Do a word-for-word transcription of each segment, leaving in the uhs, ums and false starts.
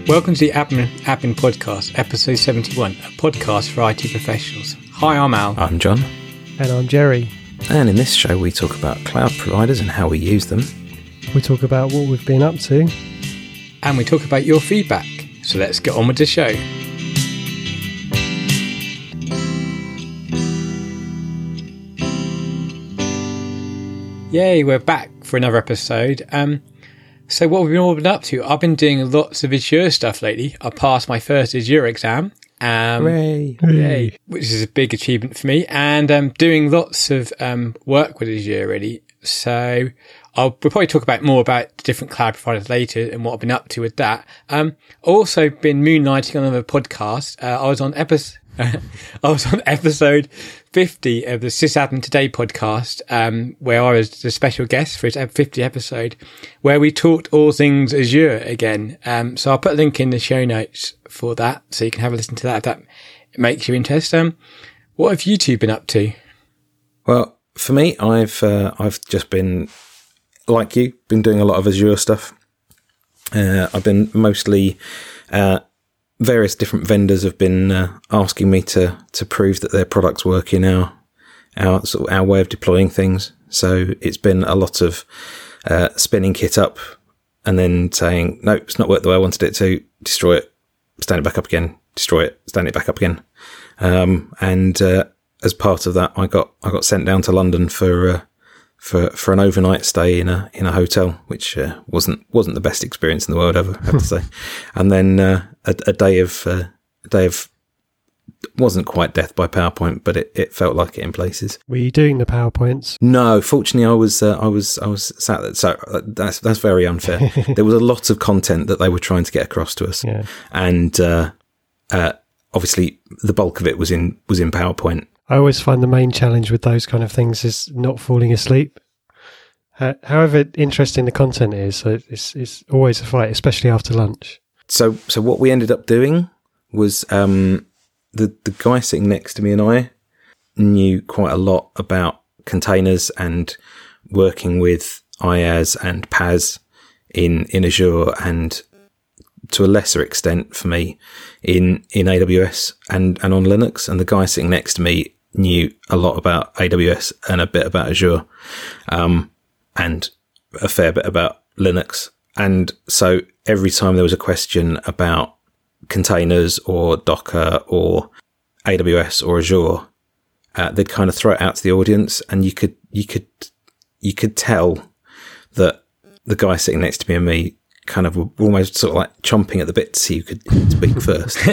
Welcome to the Admin, Admin Podcast, episode seventy-one, a podcast for I T professionals. Hi, I'm Al. I'm John. And I'm Jerry. And in this show we talk about cloud providers and how we use them. We talk about what we've been up to. And we talk about your feedback. So let's get on with the show. Yay, we're back for another episode. Um, so what we've been all been up to, I've been doing lots of Azure stuff lately. I passed my first Azure exam. Um, Hooray. Yay, which is a big achievement for me. And um, doing lots of um, work with Azure, really. So I'll we'll probably talk about more about different cloud providers later and what I've been up to with that. Um, also been moonlighting on another podcast. Uh, I was on episode... I was on episode fifty of the Sysadmin Today podcast, um, where I was the special guest for its fiftieth episode, where we talked all things Azure again. Um, so I'll put a link in the show notes for that, so you can have a listen to that if that makes you interested. Um, what have you two been up to? Well, for me, I've uh, I've just been, like you, been doing a lot of Azure stuff. Uh, I've been mostly... Uh, Various different vendors have been uh, asking me to to prove that their products work in our our sort of our way of deploying things. So it's been a lot of uh, spinning kit up and then saying, no, it's not worked the way I wanted it to. Destroy it, stand it back up again. Destroy it, stand it back up again. Um, and uh, as part of that, I got I got sent down to London for uh, for for an overnight stay in a in a hotel, which uh, wasn't wasn't the best experience in the world ever, I have to say. And then uh, a, a day of uh, a day of wasn't quite death by PowerPoint, but it, it felt like it in places. Were you doing the PowerPoints? No, fortunately, I was uh, I was I was sat there. So that's that's very unfair. There was a lot of content that they were trying to get across to us, yeah. and uh, uh, obviously the bulk of it was in was in PowerPoint. I always find the main challenge with those kind of things is not falling asleep. Uh, however interesting the content is, it's, it's always a fight, especially after lunch. So, so what we ended up doing was um, the the guy sitting next to me and I knew quite a lot about containers and working with IaaS and PaaS in in Azure, and to a lesser extent for me in in A W S and and on Linux. And the guy sitting next to me knew a lot about A W S and a bit about Azure, um, and a fair bit about Linux. And so every time there was a question about containers or Docker or A W S or Azure, uh, they'd kind of throw it out to the audience, and you could you could you could tell that the guy sitting next to me and me kind of were almost sort of like chomping at the bit to see who could speak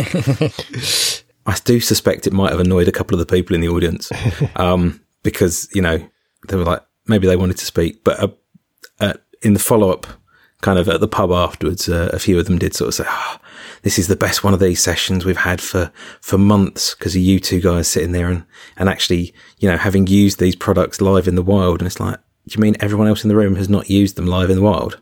first. I do suspect it might have annoyed a couple of the people in the audience, um, because, you know, they were like, maybe they wanted to speak, but uh, uh, in the follow-up, kind of at the pub afterwards, uh, a few of them did sort of say, oh, this is the best one of these sessions we've had for, for months, because of you two guys sitting there and, and actually, you know, having used these products live in the wild. And it's like, do you mean everyone else in the room has not used them live in the wild?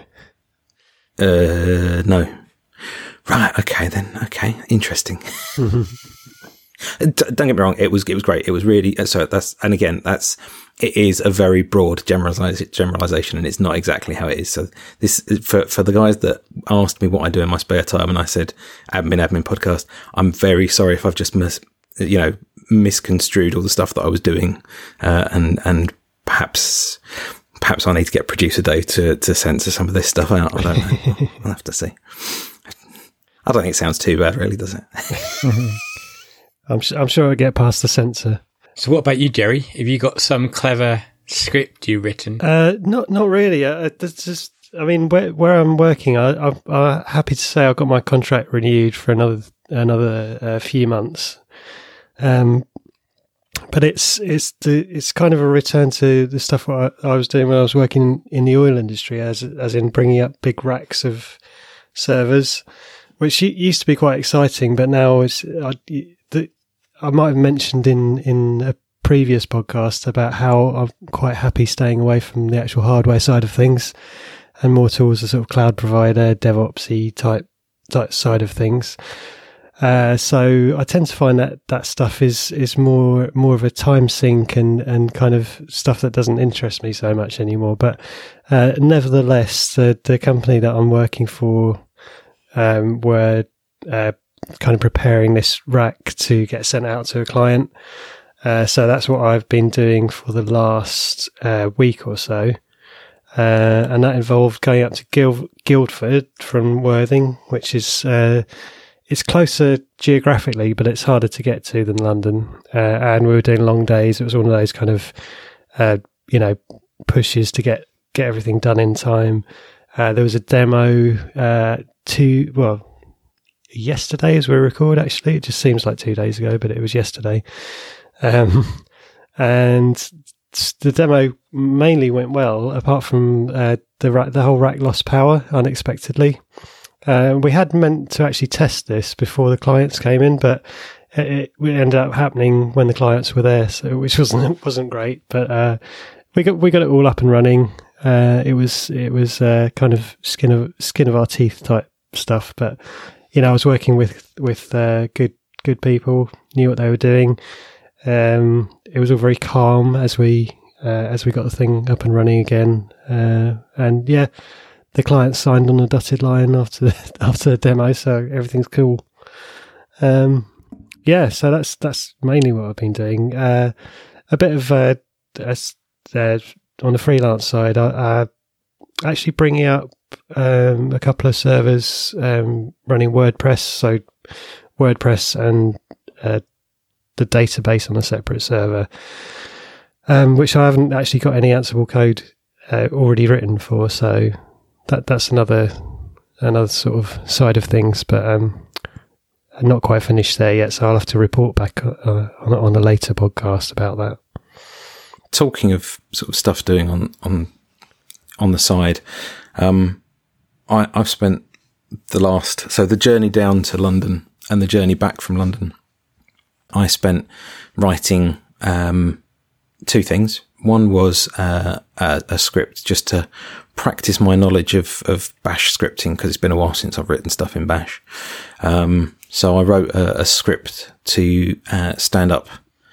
uh, no. Right, okay then. Okay, interesting. Mm-hmm. Don't get me wrong, it was it was great. It was really so. That's and again, that's it is a very broad generalization, generalization, and it's not exactly how it is. So this for for the guys that asked me what I do in my spare time, and I said admin admin podcast. I'm very sorry if I've just mis, you know misconstrued all the stuff that I was doing, uh, and and perhaps. Perhaps I need to get producer Dave to to censor some of this stuff out. I don't know. I'll have to see. I don't think it sounds too bad, really, does it? I'm, sh- I'm sure it'll get past the censor. So what about you, Jerry? Have you got some clever script you've written? Uh, not not really. Uh, it's just, I mean, where, where I'm working, I, I'm, I'm happy to say I've got my contract renewed for another another uh, few months. Um, but it's it's the it's kind of a return to the stuff I, I was doing when I was working in the oil industry, as as in bringing up big racks of servers, which used to be quite exciting, but now it's, I, the, I might have mentioned in, in a previous podcast about how I'm quite happy staying away from the actual hardware side of things and more towards the sort of cloud provider, DevOpsy type, type side of things. Uh, so I tend to find that that stuff is, is more, more of a time sink and, and kind of stuff that doesn't interest me so much anymore. But, uh, nevertheless, the, the company that I'm working for, um, were uh, kind of preparing this rack to get sent out to a client. Uh, so that's what I've been doing for the last uh, week or so. Uh, and that involved going up to Gil- Guildford from Worthing, which is, uh, it's closer geographically, but it's harder to get to than London. Uh, and we were doing long days. It was one of those kind of, uh, you know, pushes to get, get everything done in time. Uh, there was a demo, uh, two, well, yesterday as we record, actually. It just seems like two days ago, but it was yesterday. Um, and the demo mainly went well, apart from uh, the ra- the whole rack lost power unexpectedly. Uh, we had meant to actually test this before the clients came in, but it, it ended up happening when the clients were there, so which wasn't wasn't great. But uh, we got we got it all up and running. Uh, it was it was uh, kind of skin of skin of our teeth type stuff, but you know, I was working with with uh, good good people, knew what they were doing. Um, it was all very calm as we uh, as we got the thing up and running again, uh, and yeah, the client signed on a dotted line after the, after the demo, so everything's cool. Um, yeah, so that's that's mainly what I've been doing. Uh, a bit of uh, uh, on the freelance side, I, I actually bringing up um, a couple of servers um, running WordPress, so WordPress and uh, the database on a separate server, um, which I haven't actually got any Ansible code uh, already written for. So that that's another another sort of side of things, but um, I'm not quite finished there yet. So I'll have to report back uh, on, on a later podcast about that. Talking of sort of stuff doing on on on the side, um, I, I've spent the last so the journey down to London and the journey back from London. I spent writing um, two things. One was uh, a, a script just to practice my knowledge of, of Bash scripting, because it's been a while since I've written stuff in Bash. Um, so I wrote a, a script to uh, stand up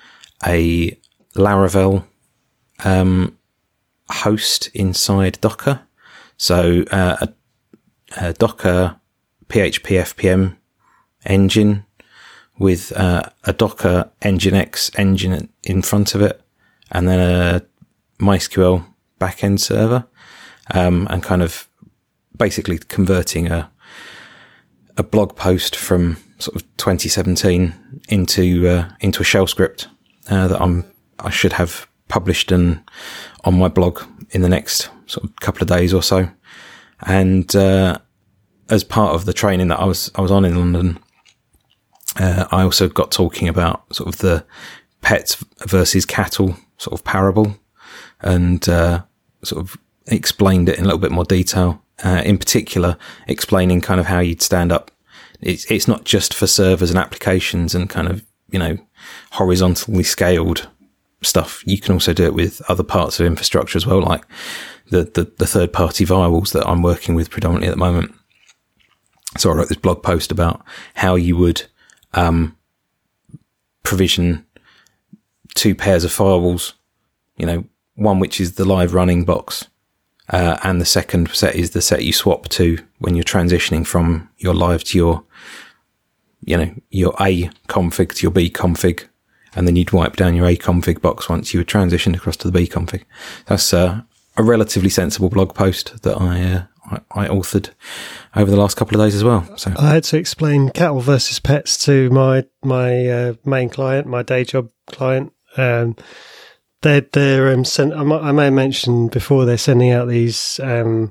a Laravel um, host inside Docker. So uh, a, a Docker P H P F P M engine with uh, a Docker Nginx engine in front of it, and then a MySQL backend server, um, and kind of basically converting a a blog post from sort of twenty seventeen into uh, into a shell script uh, that I'm I should have published and on my blog in the next sort of couple of days or so. And uh, as part of the training that I was I was on in London, Uh, I also got talking about sort of the pets versus cattle sort of parable, and uh, sort of explained it in a little bit more detail. Uh, in particular, explaining kind of how you'd stand up. It's it's not just for servers and applications and kind of, you know, horizontally scaled stuff. You can also do it with other parts of infrastructure as well, like the the, the third party firewalls that I'm working with predominantly at the moment. So I wrote this blog post about how you would Um, provision two pairs of firewalls, you know, one which is the live running box, uh, and the second set is the set you swap to when you're transitioning from your live to your, you know, your A config to your B config, and then you'd wipe down your A config box once you were transitioned across to the B config. That's uh, a relatively sensible blog post that I, uh, I, I authored over the last couple of days as well. So I had to explain cattle versus pets to my my uh, main client, my day job client. Um, they're they're um, sent. I, might, I may have mentioned before, they're sending out these um,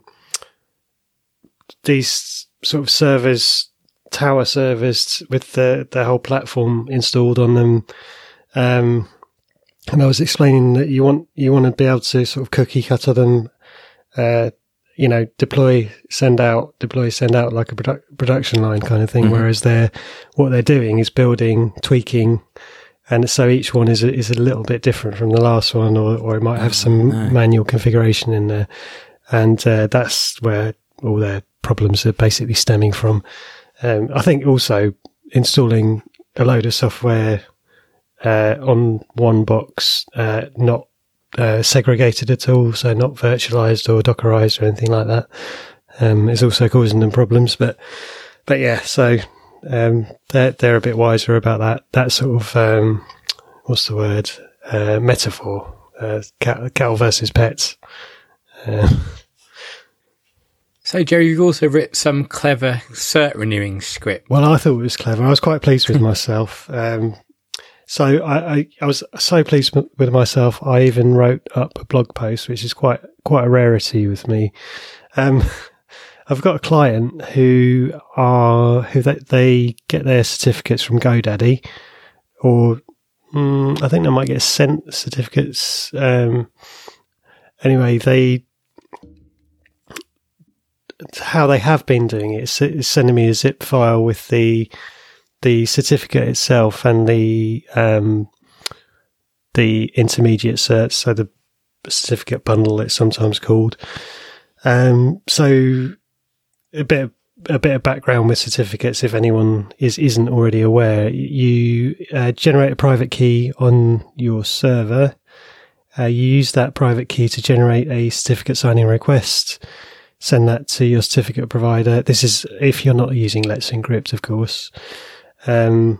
these sort of servers, tower servers with the the whole platform installed on them. Um, and I was explaining that you want you want to be able to sort of cookie cutter them. Uh, you know, deploy, send out, deploy, send out, like a produ- production line kind of thing. Mm-hmm. Whereas they're, what they're doing is building, tweaking. And so each one is a, is a little bit different from the last one, or, or it might have some oh, no. manual configuration in there. And uh, that's where all their problems are basically stemming from. Um, I think also installing a load of software uh, on one box, uh, not Uh, segregated at all, so not virtualized or Dockerized or anything like that, um, is also causing them problems. But but yeah, so um, they're they're a bit wiser about that that sort of um, what's the word uh, metaphor, uh, cat, cattle versus pets. Uh, So, Jerry, you've also written some clever cert renewing script. well, I thought it was clever. I was quite pleased with myself. Um, so I, I, I was so pleased with myself. I even wrote up a blog post, which is quite quite a rarity with me. Um, I've got a client who are who they, they get their certificates from GoDaddy, or mm, I think they might get sent certificates. Um, anyway, they. How they have been doing it is sending me a zip file with the the certificate itself and the um, the intermediate certs, so the certificate bundle it's sometimes called. Um, so a bit of, a bit of background with certificates, if anyone is isn't already aware, you uh, generate a private key on your server. Uh, you use that private key to generate a certificate signing request. Send that to your certificate provider. This is if you're not using Let's Encrypt, of course. Um,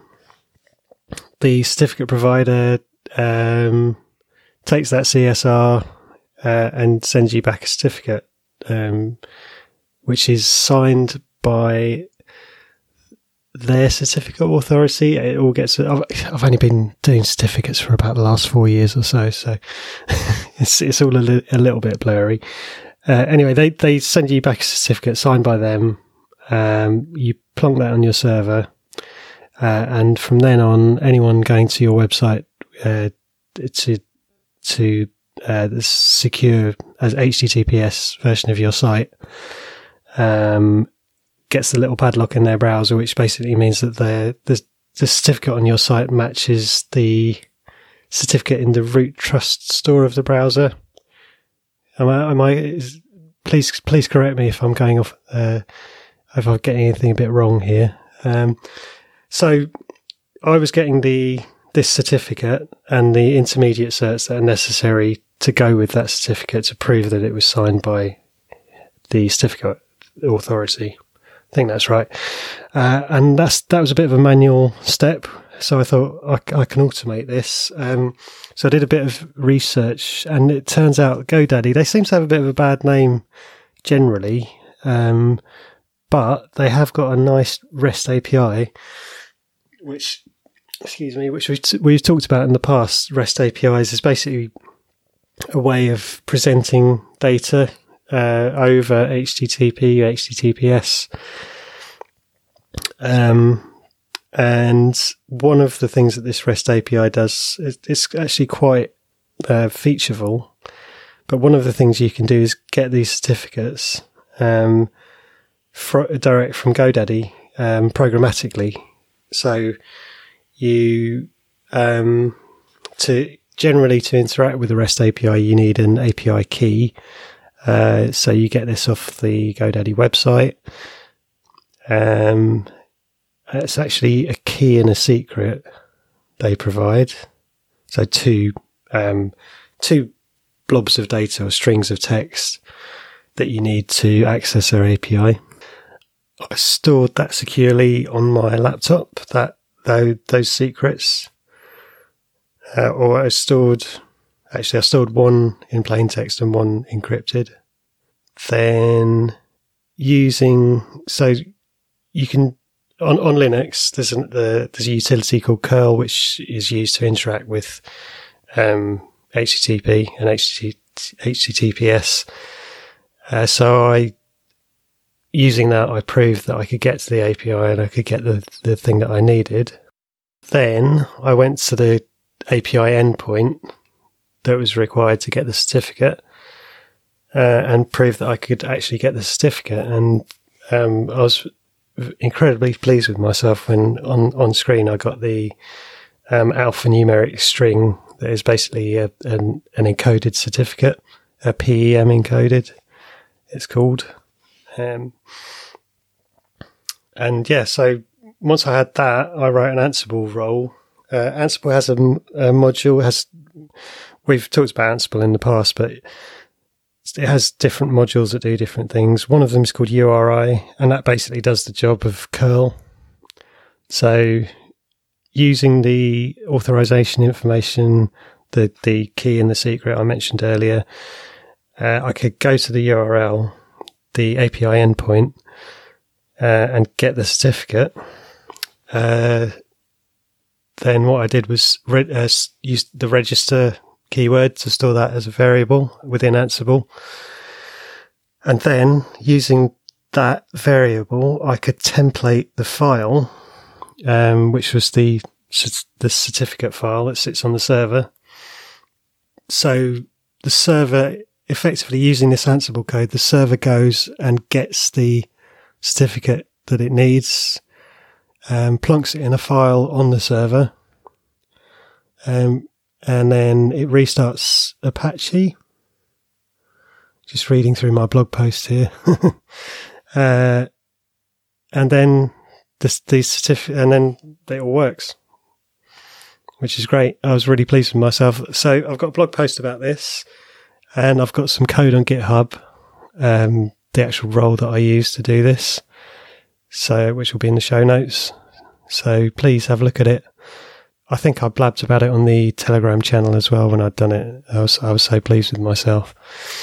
the certificate provider um, takes that C S R uh, and sends you back a certificate, um, which is signed by their certificate authority. It all gets. I've, I've only been doing certificates for about the last four years or so, so it's it's all a, li- a little bit blurry. Uh, anyway, they, they send you back a certificate signed by them. Um, you plonk that on your server. Uh, and from then on, anyone going to your website uh, to to uh, the secure as H T T P S version of your site um, gets the little padlock in their browser, which basically means that the, the the certificate on your site matches the certificate in the root trust store of the browser. Am I, am I, please, please correct me if I'm going off, uh, if I'm getting anything a bit wrong here. Um, so I was getting the, this certificate and the intermediate certs that are necessary to go with that certificate to prove that it was signed by the certificate authority. I think that's right. Uh, and that's, that was a bit of a manual step. So I thought I, I can automate this. Um, so I did a bit of research, and it turns out GoDaddy, they seem to have a bit of a bad name generally, um, but they have got a nice REST A P I, which, excuse me, which we've, we've talked about in the past. REST A P Is is basically a way of presenting data uh, over H T T P, H T T P S. Um, And one of the things that this REST A P I does, it's actually quite uh, featureful. But one of the things you can do is get these certificates um, fr- direct from GoDaddy um, programmatically. So you, um, to generally to interact with the REST A P I, you need an A P I key. Uh, so you get this off the GoDaddy website. Um, It's actually a key and a secret they provide. So two, um, two blobs of data or strings of text that you need to access their A P I. I stored that securely on my laptop, that those, those secrets. Uh, or I stored, actually I stored one in plain text and one encrypted. Then using, so you can, On, on Linux, there's, an, the, there's a utility called curl, which is used to interact with um, H T T P and H T T P S. Uh, so I, using that, I proved that I could get to the A P I and I could get the, the thing that I needed. Then I went to the A P I endpoint that was required to get the certificate uh, and proved that I could actually get the certificate. And um, I was incredibly pleased with myself when on, on screen I got the um, alphanumeric string that is basically a, an, an encoded certificate, a P E M encoded, it's called. Um, and yeah, so once I had that, I wrote an Ansible role. Uh, Ansible has a, a module, has we've talked about Ansible in the past, but it has different modules that do different things. One of them is called U R I, and that basically does the job of curl. So using the authorization information, the, the key and the secret I mentioned earlier, uh, I could go to the U R L, the A P I endpoint, uh, and get the certificate. Uh, then what I did was re- uh, use the register keyword to store that as a variable within Ansible. And then using that variable, I could template the file, um, which was the the certificate file that sits on the server. So the server, effectively using this Ansible code, the server goes and gets the certificate that it needs, um, plonks it in a file on the server, um, and then it restarts Apache. Just reading through my blog post here. uh, and then the, the certificate, and then it all works, which is great. I was really pleased with myself. So I've got a blog post about this, and I've got some code on GitHub, um, the actual role that I use to do this, so which will be in the show notes. So please have a look at it. I think I blabbed about it on the Telegram channel as well when I'd done it. I was I was so pleased with myself.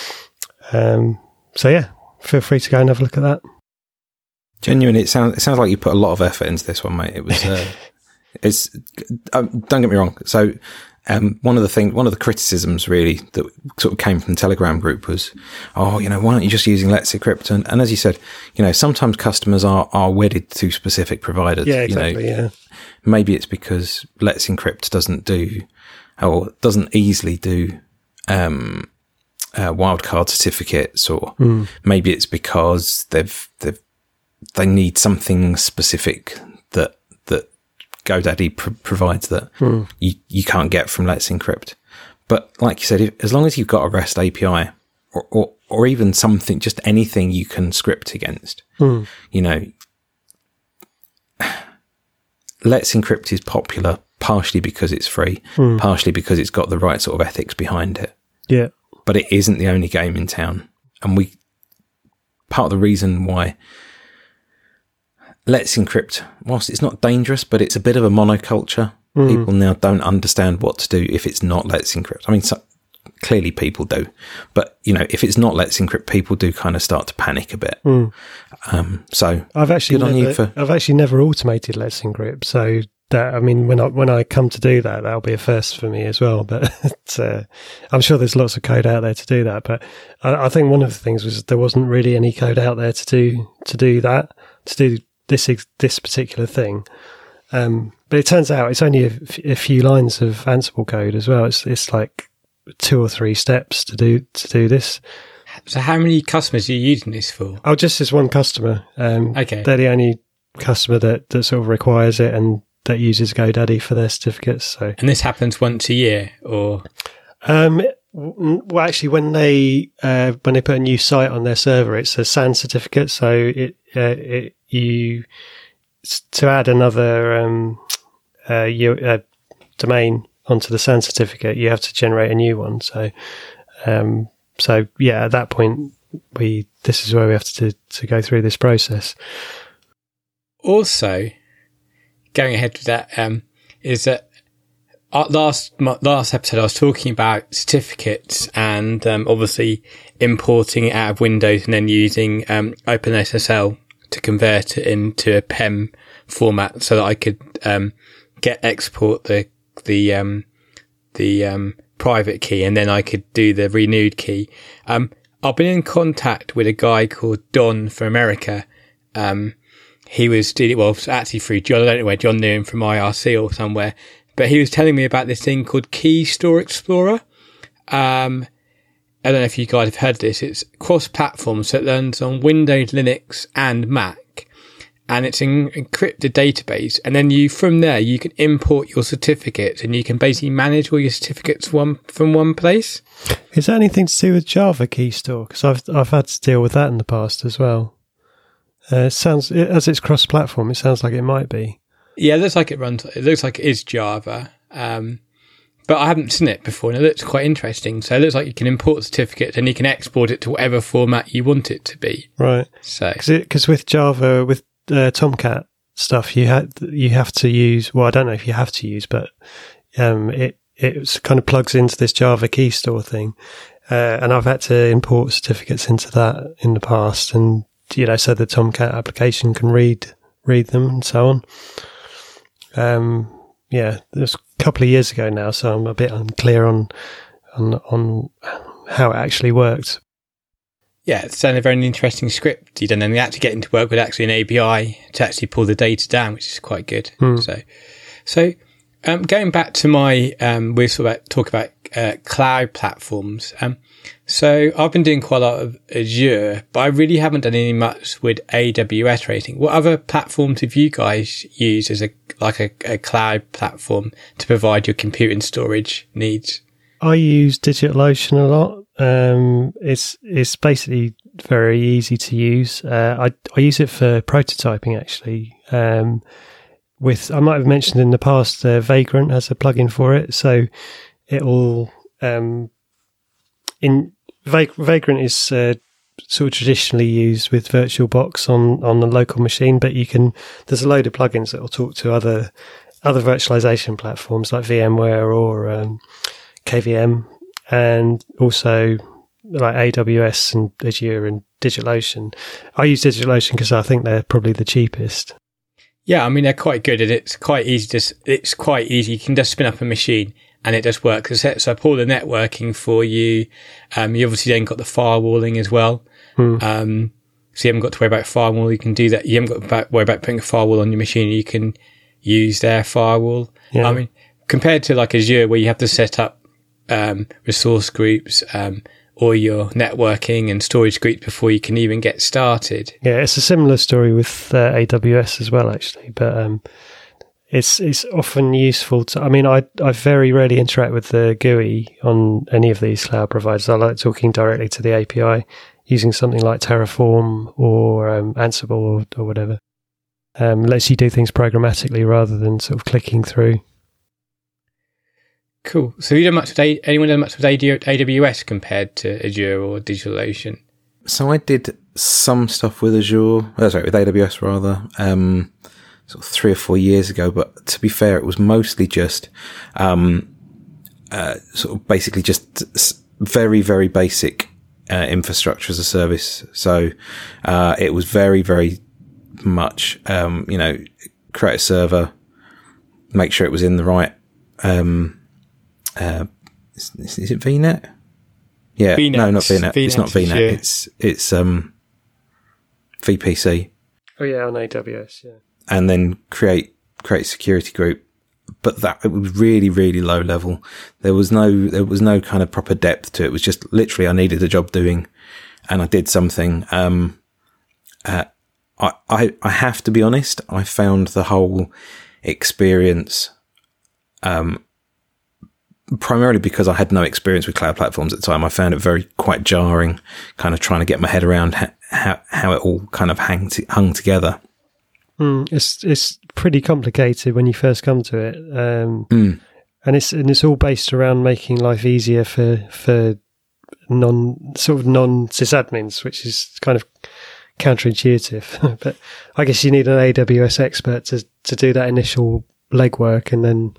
Um, so yeah, feel free to go and have a look at that. Genuinely, it sounds it sounds like you put a lot of effort into this one, mate. It was, uh, it's um, don't get me wrong. So um, one of the things, one of the criticisms really that sort of came from the Telegram group was, oh, you know, why aren't you just using Let's Encrypt? And, and as you said, you know, sometimes customers are are wedded to specific providers. Yeah, exactly. You know, yeah. Maybe it's because Let's Encrypt doesn't do, or doesn't easily do, um, uh, wildcard certificates, or mm. maybe it's because they've, they've, they need something specific that, that GoDaddy pr- provides that mm. you, you can't get from Let's Encrypt. But like you said, if, as long as you've got a REST A P I, or, or, or even something, just anything you can script against, mm. you know, Let's Encrypt is popular partially because it's free, mm. partially because it's got the right sort of ethics behind it. Yeah. But it isn't the only game in town. And we, part of the reason why Let's Encrypt, whilst it's not dangerous, but it's a bit of a monoculture. Mm. People now don't understand what to do if it's not Let's Encrypt. I mean, so, clearly people do. But, you know, if it's not Let's Encrypt, people do kind of start to panic a bit. Mm. Um, so I've actually good on never, you for... I've actually never automated Let's Encrypt. So that, I mean, when I, when I come to do that, that'll be a first for me as well. But it's, uh, I'm sure there's lots of code out there to do that. But I, I think one of the things was there wasn't really any code out there to do, to do that, to do this, this particular thing. Um, but it turns out it's only a, f- a few lines of Ansible code as well. It's, it's like two or three steps to do, to do this. So how many customers are you using this for? Oh, just as one customer. Um, okay. They're the only customer that, that sort of requires it and that uses GoDaddy for their certificates. So, and this happens once a year, or? Um, well, actually, when they uh, when they put a new site on their server, it's a S A N certificate. So it uh, it you to add another um, uh, you, uh, domain onto the S A N certificate, you have to generate a new one. So. Um, So yeah, at that point, we this is where we have to to go through this process. Also, going ahead with that, um, is that our last last episode I was talking about certificates and um, obviously importing it out of Windows and then using um, OpenSSL to convert it into a P E M format so that I could um, get export the the um, the um, private key, and then I could do the renewed key. Um, I've been in contact with a guy called Don from America. Um, he was dealing, well, actually through John. I don't know where John knew him, from I R C or somewhere, but he was telling me about this thing called Key Store Explorer. Um, I don't know if you guys have heard of this. It's cross-platform, so it runs on Windows, Linux, and Mac. And it's an encrypted database. And then you, from there, you can import your certificates and you can basically manage all your certificates one, from one place. Is that anything to do with Java Key Store? Because I've, I've had to deal with that in the past as well. Uh, it sounds, as it's cross-platform, it sounds like it might be. Yeah, it looks like it runs, it looks like it is Java. Um, but I haven't seen it before, and it looks quite interesting. So it looks like you can import the certificate and you can export it to whatever format you want it to be. Right. So because with Java, with uh, Tomcat stuff, you had you have to use. Well, I don't know if you have to use, but um, it it kind of plugs into this Java key store thing, uh, and I've had to import certificates into that in the past, and you know, so the Tomcat application can read read them and so on. Um, yeah, it was a couple of years ago now, so I'm a bit unclear on on on how it actually worked. Yeah, it's a very interesting script. You don't then actually get into work with actually an A P I to actually pull the data down, which is quite good. Hmm. So, so um, going back to my, um, we sort of talk about uh, cloud platforms. Um, so I've been doing quite a lot of Azure, but I really haven't done any much with A W S or anything. What other platforms have you guys used as a like a, a cloud platform to provide your compute and storage needs? I use DigitalOcean a lot. Um, it's it's basically very easy to use. Uh, I I use it for prototyping actually. Um, with I might have mentioned in the past, uh, Vagrant has a plugin for it, so it'll um, in Vag- Vagrant is uh, sort of traditionally used with VirtualBox on on the local machine, but you can there's a load of plugins that will talk to other other virtualization platforms like VMware or um, K V M. And also like A W S and Azure and DigitalOcean. I use DigitalOcean because I think they're probably the cheapest. Yeah, I mean, they're quite good and it's quite easy to, it's quite easy. You can just spin up a machine and it just works. It sets up all the networking for you. Um, you obviously then got the firewalling as well. Hmm. Um, so you haven't got to worry about firewall. You can do that. You haven't got to worry about putting a firewall on your machine. You can use their firewall. Yeah. I mean, compared to like Azure where you have to set up Um, resource groups, um, or your networking and storage groups before you can even get started. Yeah, it's a similar story with uh, A W S as well, actually. But um, it's it's often useful to. I mean, I I very rarely interact with the G U I on any of these cloud providers. I like talking directly to the A P I using something like Terraform or um, Ansible or, or whatever. Um, lets you do things programmatically rather than sort of clicking through. Cool. So have you done much with A- anyone done much with A W S compared to Azure or DigitalOcean? So I did some stuff with Azure, oh, sorry, with A W S rather, um, sort of three or four years ago. But to be fair, it was mostly just, um, uh, sort of basically just very, very basic uh, infrastructure as a service. So uh, it was very, very much, um, you know, create a server, make sure it was in the right. Um, Uh, is, is it V net? Yeah, V net. no, not V net. V net it's not V net. Azure. It's it's um V P C. Oh yeah, on A W S, yeah. And then create create a security group, but that it was really really low level. There was no there was no kind of proper depth to it. It was just literally I needed a job doing, and I did something. Um, uh, I I I have to be honest. I found the whole experience, um. primarily because I had no experience with cloud platforms at the time, I found it very quite jarring, kind of trying to get my head around ha- how how it all kind of hang t- hung together. Mm, it's it's pretty complicated when you first come to it, um, mm. and it's and it's all based around making life easier for for non sort of non sysadmins, which is kind of counterintuitive. But I guess you need an A W S expert to to do that initial legwork, and then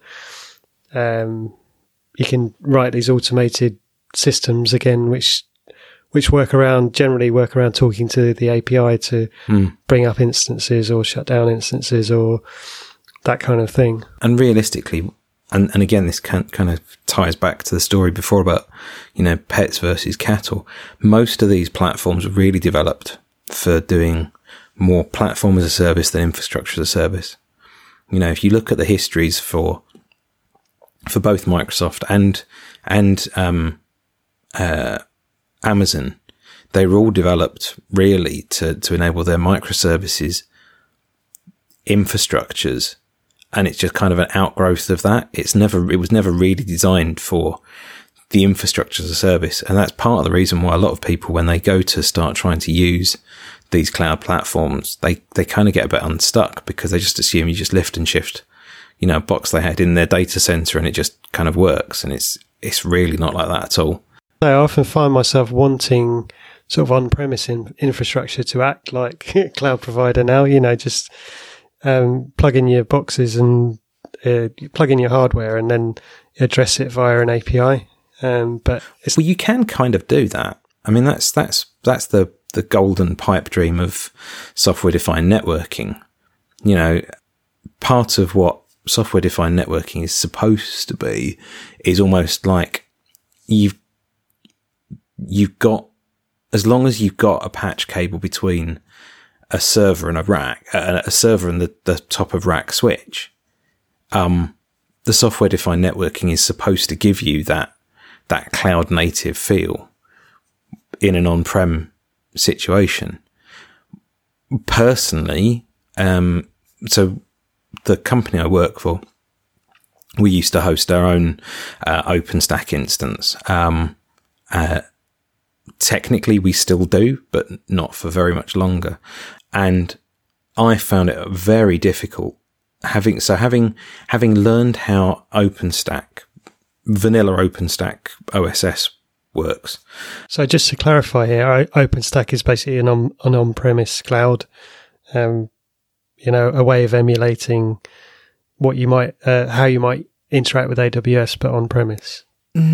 um. you can write these automated systems again, which which work around generally work around talking to the A P I to mm. bring up instances or shut down instances or that kind of thing. And realistically, and, and again, this can, kind of ties back to the story before about, you know, pets versus cattle. Most of these platforms are really developed for doing more platform as a service than infrastructure as a service. You know, if you look at the histories for for both Microsoft and and um, uh, Amazon, they were all developed really to, to enable their microservices infrastructures, and it's just kind of an outgrowth of that. It's never it was never really designed for the infrastructure as a service, and that's part of the reason why a lot of people, when they go to start trying to use these cloud platforms, they they kind of get a bit unstuck because they just assume you just lift and shift, you know, a box they had in their data center and it just kind of works, and it's it's really not like that at all. I often find myself wanting sort of on-premise in, infrastructure to act like a cloud provider now. You know, just um, plug in your boxes and uh, plug in your hardware, and then address it via an A P I. Um, but it's well, you can kind of do that. I mean, that's that's that's the the golden pipe dream of software-defined networking. You know, part of what software-defined networking is supposed to be is almost like you've you've got, as long as you've got a patch cable between a server and a rack, uh, a server and the, the top of rack switch, um, the software-defined networking is supposed to give you that that cloud-native feel in an on-prem situation. Personally, um, so the company I work for, we used to host our own uh, OpenStack instance. Um, uh, technically, we still do, but not for very much longer. And I found it very difficult having so having having learned how OpenStack, vanilla OpenStack O S S works. So just to clarify here, OpenStack is basically an on an on-premise cloud. Um, you know, a way of emulating what you might, uh, how you might interact with A W S, but on premise.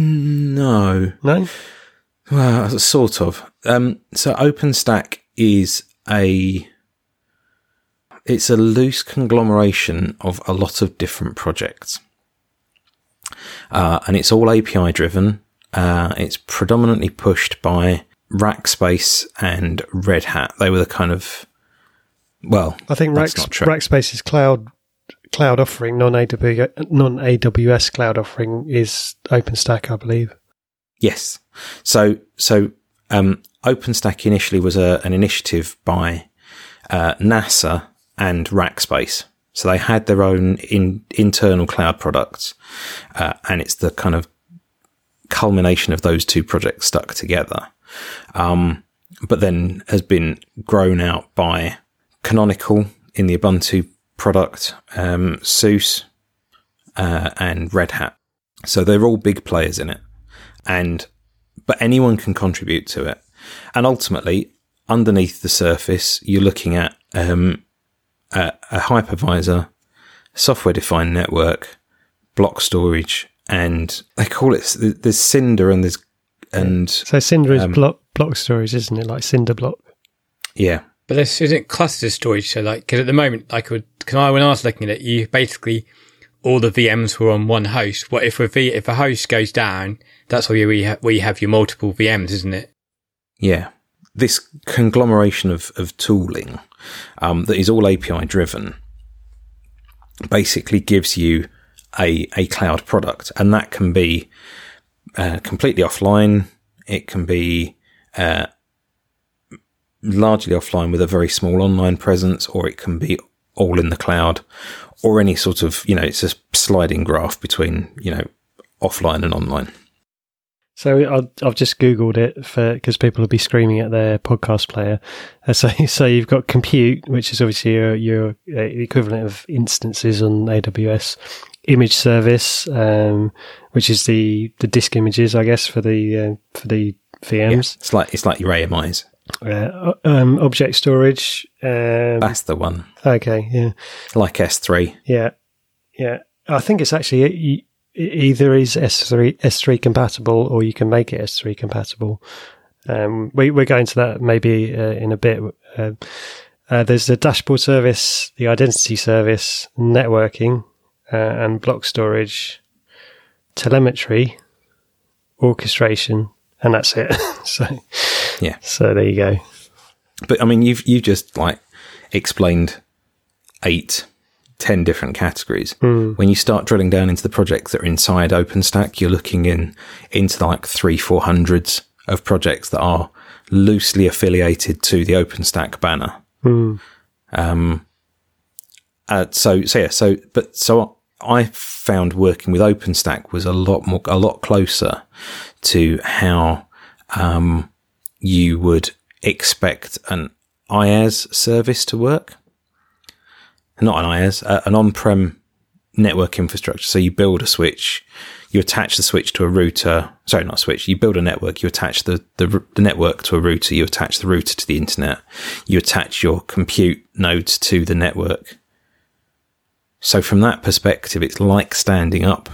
No, no. Well, sort of. Um, so OpenStack is a, it's a loose conglomeration of a lot of different projects, uh, and it's all A P I driven. Uh, it's predominantly pushed by Rackspace and Red Hat. They were the kind of, well, I think Racks, Rackspace's cloud cloud offering, non-A W S, non-A W S cloud offering is OpenStack, I believe. Yes. So, so um, OpenStack initially was a, an initiative by uh, NASA and Rackspace. So they had their own in, internal cloud products, uh, and it's the kind of culmination of those two projects stuck together. Um, but then has been grown out by Canonical in the Ubuntu product, um, SUSE, uh, and Red Hat. So they're all big players in it, and but anyone can contribute to it. And ultimately, underneath the surface, you're looking at um, a, a hypervisor, software-defined network, block storage, and they call it, there's Cinder and there's and so Cinder is um, block block storage, isn't it? Like Cinder block. Yeah. But this isn't cluster storage. So, like, because at the moment, like, because I when I was looking at it, you basically all the V Ms were on one host. What if a v, if a host goes down? That's where you ha- where you have your multiple V Ms, isn't it? Yeah, this conglomeration of of tooling um, that is all A P I driven basically gives you a a cloud product, and that can be uh, completely offline. It can be uh, largely offline with a very small online presence, or it can be all in the cloud, or any sort of, you know, it's a sliding graph between, you know, offline and online. So I've, I've just Googled it for because people will be screaming at their podcast player. Uh, so, so you've got compute, which is obviously your, your uh, equivalent of instances on A W S. Image service, um, which is the, the disk images, I guess, for the uh, for the V Ms. Yeah, it's like it's like your A M Is. Uh, um, object storage. Um, That's the one. Okay, yeah. Like S three. Yeah, yeah. I think it's actually it either is S three S three compatible, or you can make it S three compatible. Um, we we're going to that maybe uh, in a bit. Uh, uh, there's the dashboard service, the identity service, networking, uh, and block storage, telemetry, orchestration, and that's it. so. Yeah. So there you go. But I mean, you've you just like explained eight, ten different categories. Mm. When you start drilling down into the projects that are inside OpenStack, you're looking in into like three, four hundreds of projects that are loosely affiliated to the OpenStack banner. Mm. Um. Uh, so so yeah. So but so I found working with OpenStack was a lot more, a lot closer to how um. you would expect an IaaS service to work. Not an IaaS, uh, an on-prem network infrastructure. So you build a switch, you attach the switch to a router. Sorry, not a switch. You build a network, you attach the, the, the network to a router, you attach the router to the internet, you attach your compute nodes to the network. So from that perspective, it's like standing up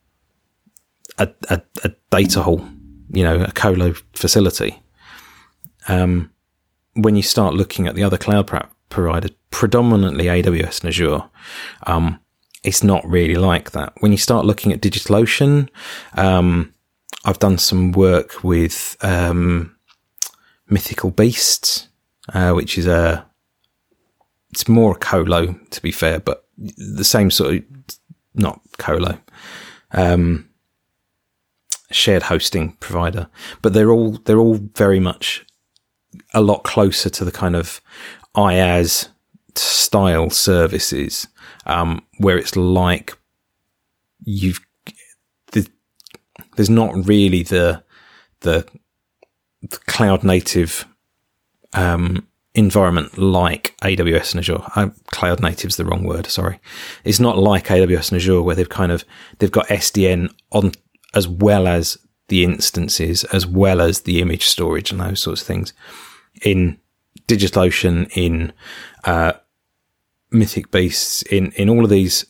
a, a, a data hall, you know, a colo facility. Um, when you start looking at the other cloud pro- providers, predominantly A W S and Azure, um, it's not really like that. When you start looking at DigitalOcean, um, I've done some work with um, Mythical Beasts, uh, which is a, it's more a colo, to be fair, but the same sort of, not colo, um, shared hosting provider. But they're all they're all very much a lot closer to the kind of IaaS style services, um, where it's like you've the, there's not really the the, the cloud native um, environment like A W S and Azure. I, cloud native's the wrong word. Sorry, it's not like A W S and Azure where they've kind of they've got S D N on as well as the instances, as well as the image storage and those sorts of things. In DigitalOcean, in uh, Mythic Beasts, in, in all of these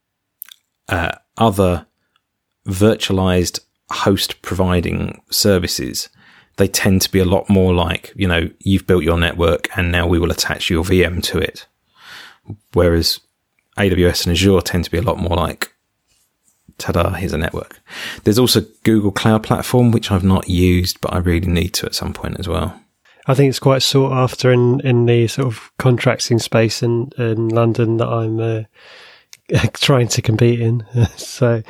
uh, other virtualized host providing services, they tend to be a lot more like, you know, you've built your network and now we will attach your V M to it. Whereas A W S and Azure tend to be a lot more like, ta-da, here's a network. There's also Google Cloud Platform, which I've not used, but I really need to at some point as well. I think it's quite sought after in, in the sort of contracting space in, in London that I'm uh, trying to compete in. So,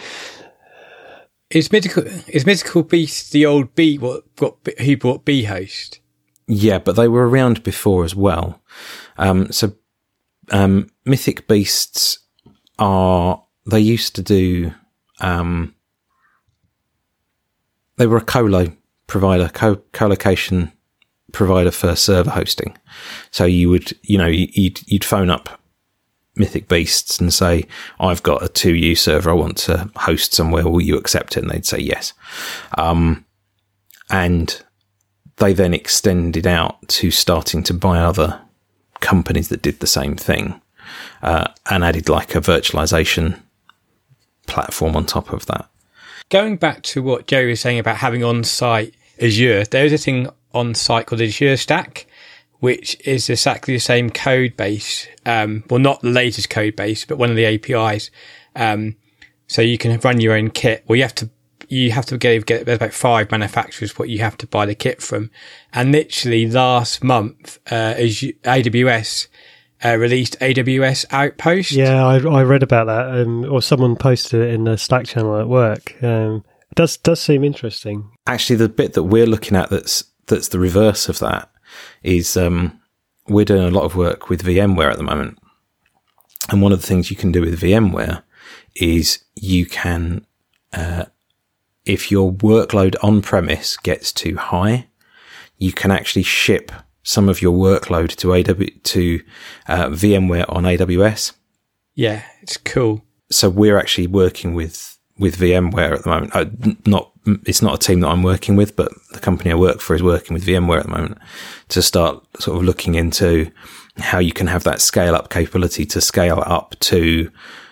is Mythical is Mythical Beast the old B? What got who bought bhost? Yeah, but they were around before as well. Um, so um, Mythic Beasts are they used to do. Um, they were a colo provider, co co-location provider for server hosting. So you would, you know, you'd, you'd phone up Mythic Beasts and say, I've got a two U server I want to host somewhere. Will you accept it? And they'd say yes. Um, and they then extended out to starting to buy other companies that did the same thing, uh, and added like a virtualization platform on top of that. Going back to what Joe was saying about having on-site Azure, there is a thing on-site called Azure Stack, which is exactly the same code base. Um, well, not the latest code base, but one of the A P Is. Um, so you can run your own kit. Well, you have to you have to get, get there's about five manufacturers what you have to buy the kit from. And literally last month, uh, Azure, A W S Uh, released A W S Outpost. Yeah, I, I read about that, um, or someone posted it in the Slack channel at work. Um, it does does seem interesting. Actually, the bit that we're looking at that's that's the reverse of that is um, we're doing a lot of work with VMware at the moment, and one of the things you can do with VMware is you can, uh, if your workload on premise gets too high, you can actually ship some of your workload to A W to uh, VMware on A W S. Yeah, it's cool. So we're actually working with, with VMware at the moment. Uh, not it's not a team that I'm working with, but the company I work for is working with VMware at the moment to start sort of looking into how you can have that scale up capability to scale up to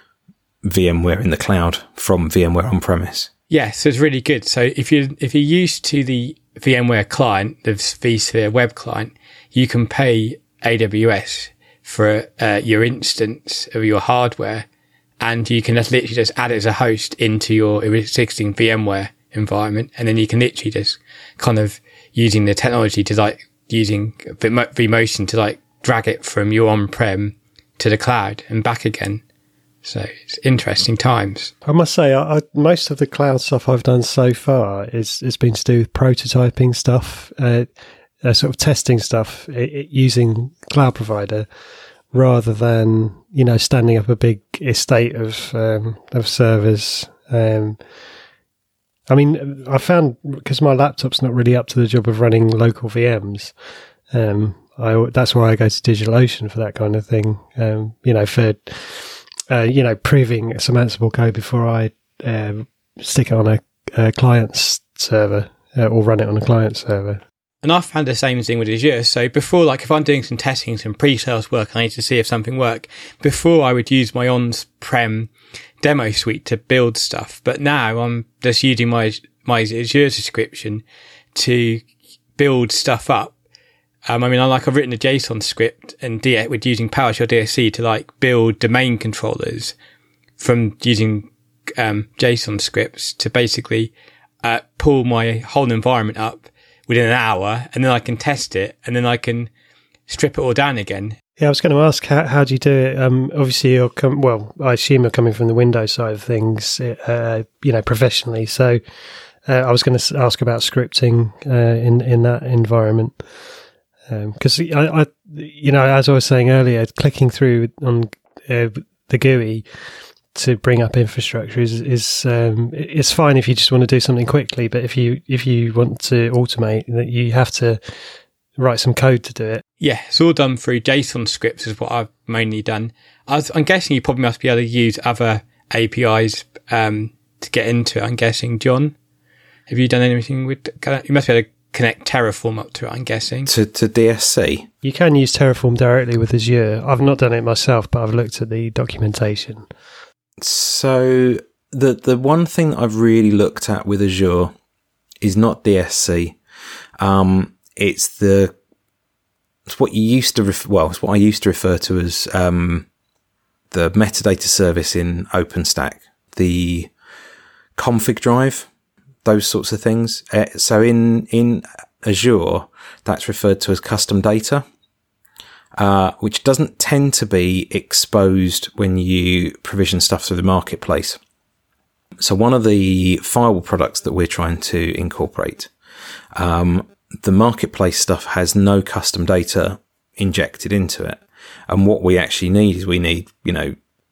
VMware in the cloud from VMware on premise. Yeah, so it's really good. So if you if you're used to the VMware client, the vSphere web client, you can pay A W S for uh, your instance of your hardware, and you can just literally just add it as a host into your existing VMware environment, and then you can literally just kind of using the technology to like using vMotion to like drag it from your on-prem to the cloud and back again. So it's interesting times. I must say, I, I, most of the cloud stuff I've done so far is has been to do with prototyping stuff, uh, uh, sort of testing stuff it, it, using cloud provider, rather than you know standing up a big estate of um, of servers. Um, I mean, I found because my laptop's not really up to the job of running local V Ms. Um, I, that's why I go to DigitalOcean for that kind of thing. Um, you know, for uh, you know, proving some Ansible code before I uh, stick it on a, a client's server uh, or run it on a client server. And I've found the same thing with Azure. So before, like if I'm doing some testing, some pre-sales work, I need to see if something works. Before I would use my on-prem demo suite to build stuff. But now I'm just using my, my Azure subscription to build stuff up. Um, I mean, I like I've written a JSON script and D- with using PowerShell D S C to like build domain controllers from using, um, JSON scripts to basically, uh, pull my whole environment up within an hour, and then I can test it, and then I can strip it all down again. Yeah, I was going to ask, how, how do you do it? Um, obviously, you're com- well, I assume you're coming from the Windows side of things, uh, you know, professionally. So uh, I was going to ask about scripting uh, in in that environment, because um, I, I, you know, as I was saying earlier, clicking through on uh, the G U I to bring up infrastructure is is um, it's fine if you just want to do something quickly, but if you if you want to automate, that you have to write some code to do it. Yeah, it's all done through JSON scripts is what I've mainly done. I was, I'm guessing you probably must be able to use other A P Is um, to get into it. I'm guessing, John, have you done anything with? You must be able to connect Terraform up to it. I'm guessing to to D S C. You can use Terraform directly with Azure. I've not done it myself, but I've looked at the documentation. So the the one thing that I've really looked at with Azure is not D S C. Um, it's the it's what you used to ref- well, it's what I used to refer to as um, the metadata service in OpenStack, the config drive, those sorts of things. Uh, so in in Azure, that's referred to as custom data. Uh, which doesn't tend to be exposed when you provision stuff through the marketplace. So one of the firewall products that we're trying to incorporate, um, the marketplace stuff has no custom data injected into it. And what we actually need is we need, you know,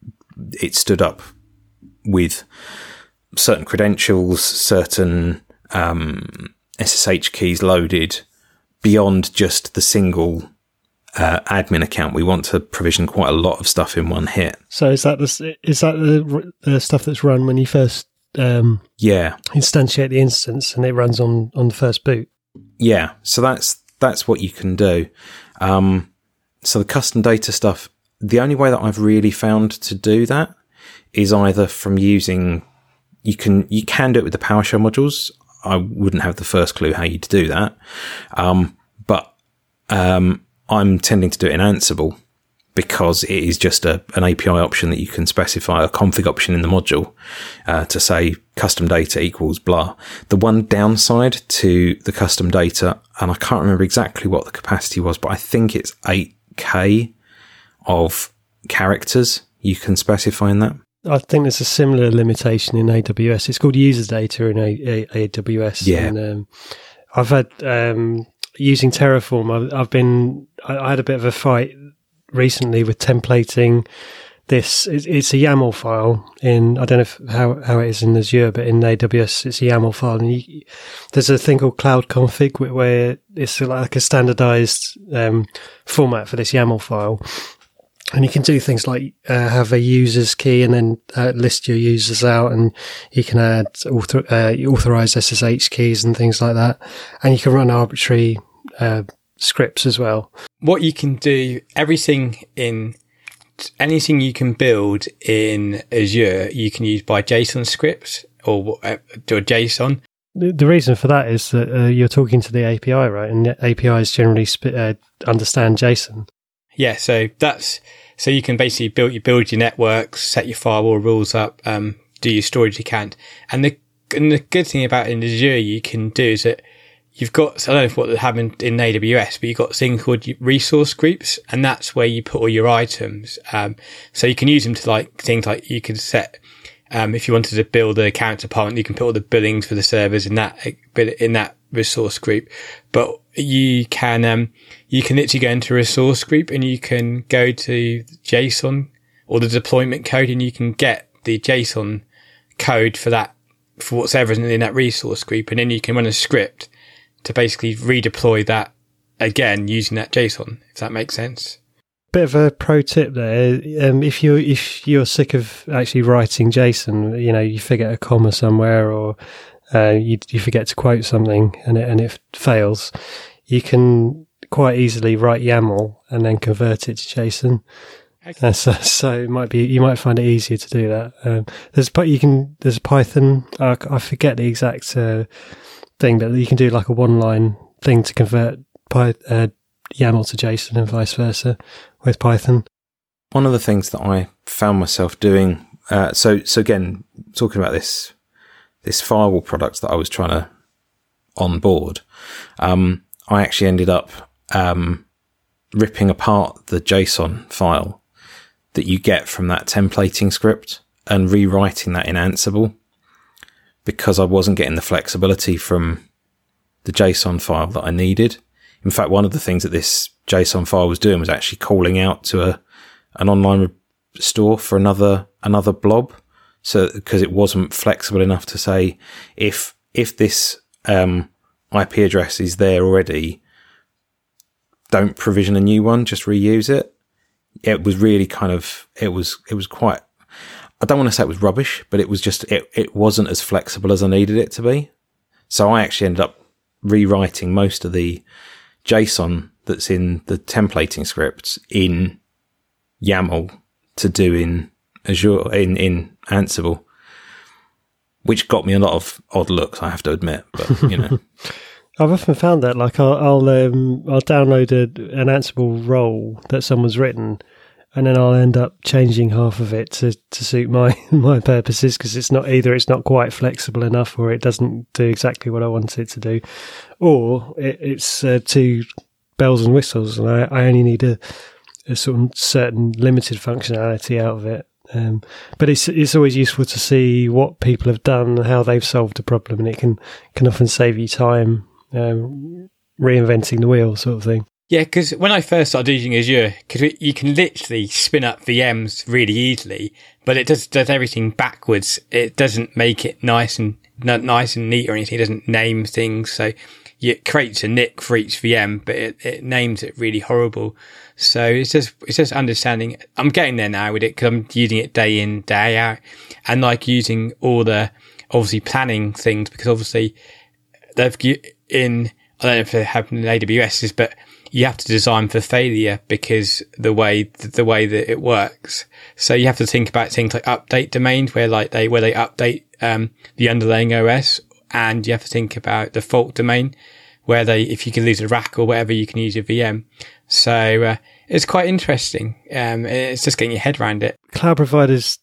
it stood up with certain credentials, certain um, S S H keys loaded beyond just the single Uh, admin account. We want to provision quite a lot of stuff in one hit. So is that the is that the, the stuff that's run when you first um, yeah instantiate the instance and it runs on, on the first boot? Yeah, so that's that's what you can do. Um, so the custom data stuff, the only way that I've really found to do that is either from using you can you can do it with the PowerShell modules. I wouldn't have the first clue how you'd do that, um, but um, I'm tending to do it in Ansible because it is just a, an A P I option that you can specify, a config option in the module uh, to say custom data equals blah. The one downside to the custom data, and I can't remember exactly what the capacity was, but I think it's eight K of characters you can specify in that. I think there's a similar limitation in A W S. It's called user data in a- a- AWS. Yeah. And, um, I've had... Um, using Terraform, I've, I've been, I, I had a bit of a fight recently with templating this. It's, it's a YAML file in, I don't know if, how, how it is in Azure, but in A W S, it's a YAML file. And you, there's a thing called Cloud Config where it's like a standardized um, format for this YAML file. And you can do things like uh, have a user's key and then uh, list your users out, and you can add author, uh, authorized S S H keys and things like that. And you can run arbitrary uh, scripts as well. What you can do, everything in, anything you can build in Azure, you can use by JSON scripts or, uh, or JSON. The, the reason for that is that uh, you're talking to the A P I, right? And the A P Is generally sp- uh, understand JSON. Yeah, so that's so you can basically build you build your networks, set your firewall rules up, um, do your storage account, and the and the good thing about in Azure you can do is that you've got, so I don't know what happened in A W S, but you've got a thing called resource groups, and that's where you put all your items. Um, so you can use them to like things like you can set. Um, if you wanted to build an account department, you can put all the billings for the servers in that in that resource group. But you can um, you can literally go into a resource group and you can go to JSON or the deployment code, and you can get the JSON code for that for whatever is in that resource group, and then you can run a script to basically redeploy that again using that JSON. If that makes sense. bit of a pro tip there. Um, if you if you're sick of actually writing JSON, you know, you forget a comma somewhere, or uh, you you forget to quote something and it and it fails, you can quite easily write YAML and then convert it to JSON. Uh, so, so it might be you might find it easier to do that. Um, there's but you can there's Python. Uh, I forget the exact uh, thing, but you can do like a one line thing to convert Py, uh, YAML to JSON and vice versa with Python. One of the things that I found myself doing. Uh, so so again, talking about this this firewall product that I was trying to onboard, um, I actually ended up um, ripping apart the JSON file that you get from that templating script and rewriting that in Ansible, because I wasn't getting the flexibility from the JSON file that I needed. In fact, one of the things that this JSON file was doing was actually calling out to a an online store for another another blob, so because it wasn't flexible enough to say if if this um, I P address is there already, don't provision a new one, just reuse it. It was really kind of, it was, it was quite, I don't want to say it was rubbish, but it was just, it, it wasn't as flexible as I needed it to be. So I actually ended up rewriting most of the JSON that's in the templating scripts in YAML to do in Azure, in, in Ansible, which got me a lot of odd looks, I have to admit, but you know. I've often found that, like, I'll I'll, um, I'll download a, an Ansible role that someone's written, and then I'll end up changing half of it to, to suit my, my purposes, because it's not either it's not quite flexible enough, or it doesn't do exactly what I want it to do, or it, it's uh, too bells and whistles, and I, I only need a, a sort of certain limited functionality out of it. Um, but it's it's always useful to see what people have done, how they've solved a problem, and it can can often save you time. Um, reinventing the wheel sort of thing. Yeah, because when I first started using Azure, because you can literally spin up V Ms really easily, but it just does everything backwards. It doesn't make it nice and not nice and neat or anything. It doesn't name things, so it creates a nick for each V M, but it, it names it really horrible. So it's just it's just understanding. I'm getting there now with it because I'm using it day in, day out, and like using all the obviously planning things, because obviously they've in, I don't know if they have in A W S, but you have to design for failure because the way, the way that it works. So you have to think about things like update domains where like they, where they update, um, the underlying O S, and you have to think about the fault domain where they, if you can lose a rack or whatever, you can use your V M. So, uh, it's quite interesting. Um, it's just getting your head around it. Cloud providers,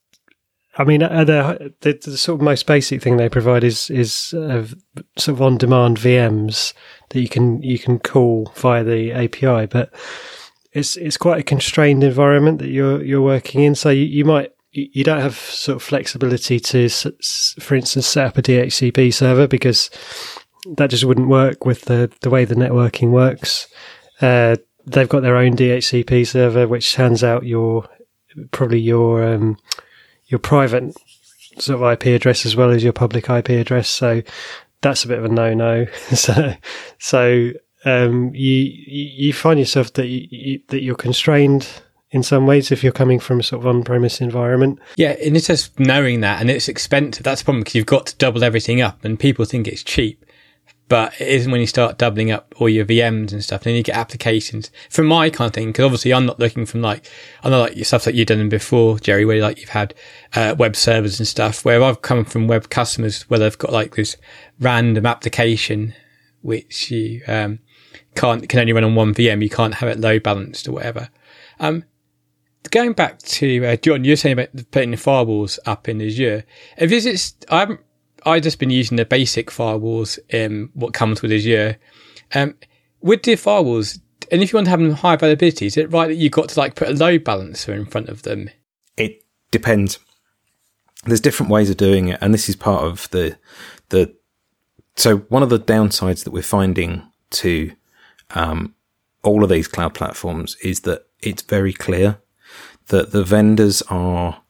I mean, uh, the, the, the sort of most basic thing they provide is is uh, sort of on-demand V Ms that you can you can call via the A P I, but it's it's quite a constrained environment that you're you're working in. So you, you might you don't have sort of flexibility to, for instance, set up a D H C P server, because that just wouldn't work with the the way the networking works. Uh, they've got their own D H C P server, which hands out your probably your um, your private sort of I P address as well as your public I P address. So that's a bit of a no-no. so, so, um, you, you find yourself that you, you, that you're constrained in some ways if you're coming from a sort of on-premise environment. Yeah. And it's just knowing that, and it's expensive. That's the problem, because you've got to double everything up, and people think it's cheap. But it isn't when you start doubling up all your V Ms and stuff. And then you get applications from my kind of thing, because obviously I'm not looking from like, I know like stuff that you've done before, Jerry, where like you've had uh, web servers and stuff, where I've come from web customers where they've got like this random application which you um, can't, can only run on one V M. You can't have it load balanced or whatever. Um, going back to uh, John, you're saying about putting the firewalls up in Azure. If this is, I haven't, I've just been using the basic firewalls, um, what comes with Azure. Um, with the firewalls, and if you want to have them high availability, is it right that you've got to like put a load balancer in front of them? It depends. There's different ways of doing it, and this is part of the the. So one of the downsides that we're finding to um, all of these cloud platforms is that it's very clear that the vendors are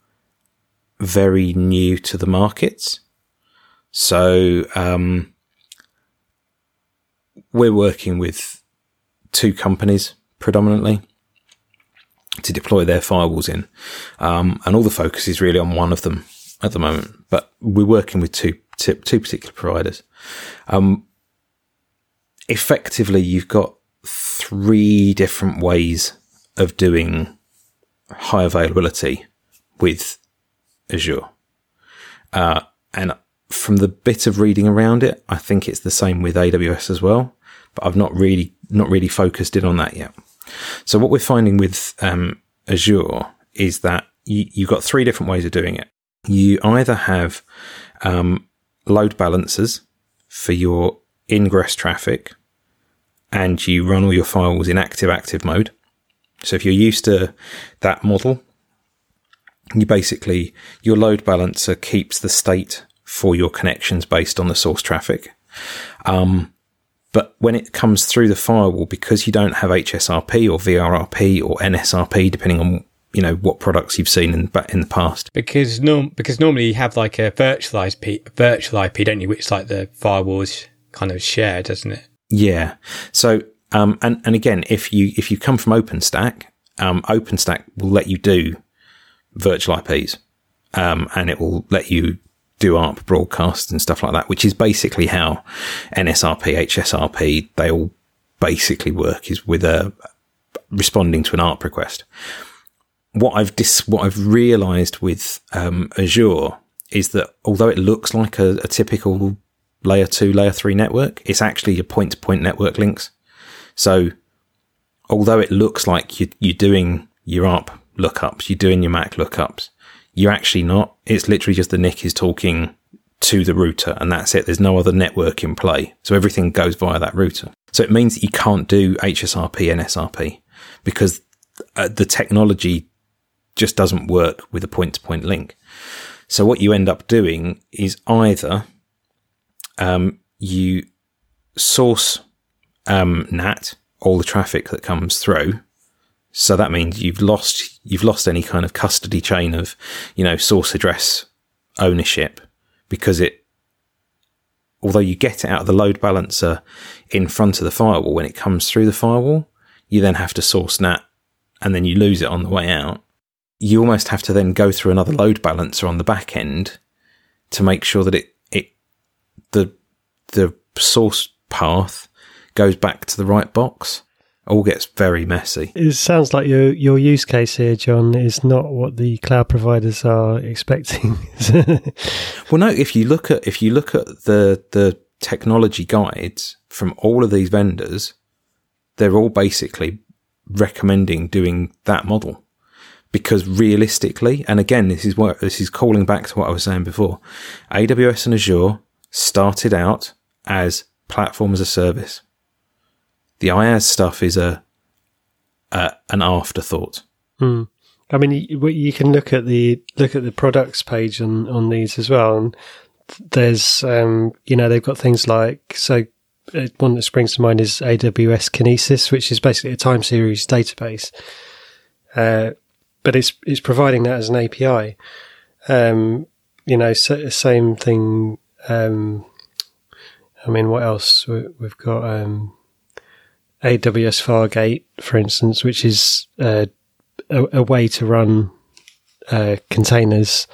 very new to the markets. So um, we're working with two companies predominantly, to deploy their firewalls in. Um, and all the focus is really on one of them at the moment, but we're working with two, two, two particular providers. Um, effectively, you've got three different ways of doing high availability with Azure. Uh, and from the bit of reading around it, I think it's the same with A W S as well, but I've not really, not really focused in on that yet. So what we're finding with um, Azure is that you, you've got three different ways of doing it. You either have um, load balancers for your ingress traffic, and you run all your firewalls in active-active mode. So if you're used to that model, you basically, your load balancer keeps the state for your connections based on the source traffic. Um, but when it comes through the firewall, because you don't have H S R P or V R R P or N S R P, depending on, you know, what products you've seen in, in the past. Because norm, because normally you have like a virtualized P, virtual I P, don't you? Which like the firewalls kind of share, doesn't it? Yeah. So, um, and, and again, if you, if you come from OpenStack, um, OpenStack will let you do virtual I Ps, um, and it will let you do A R P broadcasts and stuff like that, which is basically how N S R P, H S R P, they all basically work, is with a responding to an A R P request. What I've dis, what I've realized with um, Azure is that although it looks like a, a typical layer two, layer three network, it's actually a point to point network links. So although it looks like you, you're doing your A R P lookups, you're doing your M A C lookups, you're actually not. It's literally just the N I C is talking to the router, and that's it. There's no other network in play. So everything goes via that router. So it means that you can't do H S R P and S R P because uh, the technology just doesn't work with a point-to-point link. So what you end up doing is either um, you source um, N A T, all the traffic that comes through. So that means you've lost, you've lost any kind of custody chain of, you know, source address ownership, because it, although you get it out of the load balancer in front of the firewall, when it comes through the firewall, you then have to source N A T and then you lose it on the way out. You almost have to then go through another load balancer on the back end to make sure that it, it, the, the source path goes back to the right box. All gets very messy. It sounds like your your use case here, John, is not what the cloud providers are expecting. Well, no. If you look at if you look at the the technology guides from all of these vendors, they're all basically recommending doing that model, because realistically, and again, this is what this is calling back to what I was saying before. A W S and Azure started out as platform as a service. The IaaS stuff is a, a an afterthought. Hmm. I mean, you, you can look at the look at the products page on, on these as well, and there's um, you know, they've got things like, so uh, one that springs to mind is A W S Kinesis, which is basically a time series database, uh, but it's it's providing that as an A P I. Um, you know, so, same thing. Um, I mean, what else we, we've got? Um, A W S Fargate, for instance, which is uh, a, a way to run uh, containers,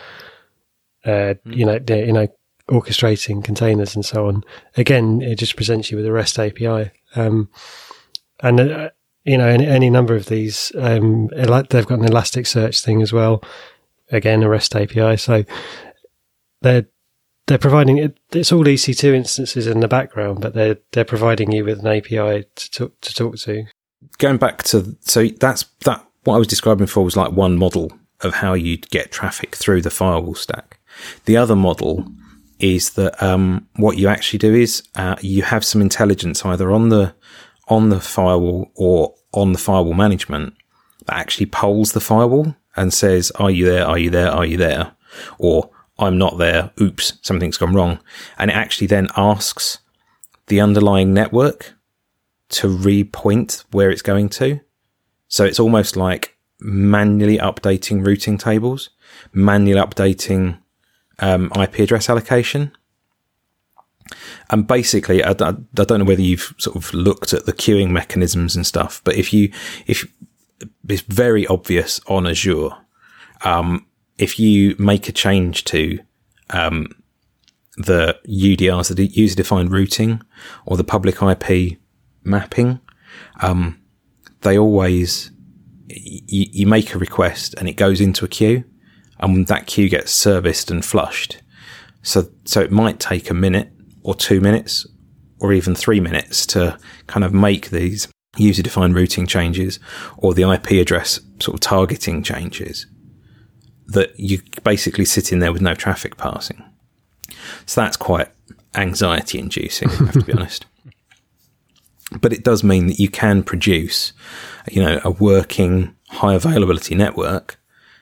uh, mm. you know, you know, orchestrating containers and so on. Again, it just presents you with a REST A P I, um, and uh, you know, any, any number of these. Um, they've got an Elasticsearch thing as well. Again, a REST A P I. So they're They're providing it. It's all E C two instances in the background, but they're they're providing you with an A P I to talk, to talk to. Going back to so that's that. What I was describing before was like one model of how you'd get traffic through the firewall stack. The other model is that um, what you actually do is uh, you have some intelligence either on the on the firewall or on the firewall management that actually polls the firewall and says, "Are you there? Are you there? Are you there?" Or I'm not there. Oops, something's gone wrong. And it actually then asks the underlying network to repoint where it's going to. So it's almost like manually updating routing tables, manually updating um, I P address allocation. And basically, I, I, I don't know whether you've sort of looked at the queuing mechanisms and stuff, but if you, if it's very obvious on Azure. Um, if you make a change to um, the U D Rs, the user-defined routing, or the public I P mapping, um, they always, you, you make a request and it goes into a queue, and that queue gets serviced and flushed. So, so it might take a minute or two minutes or even three minutes to kind of make these user-defined routing changes or the I P address sort of targeting changes that you basically sit in there with no traffic passing. So that's quite anxiety-inducing, I have to be honest. But it does mean that you can produce, you know, a working high availability network,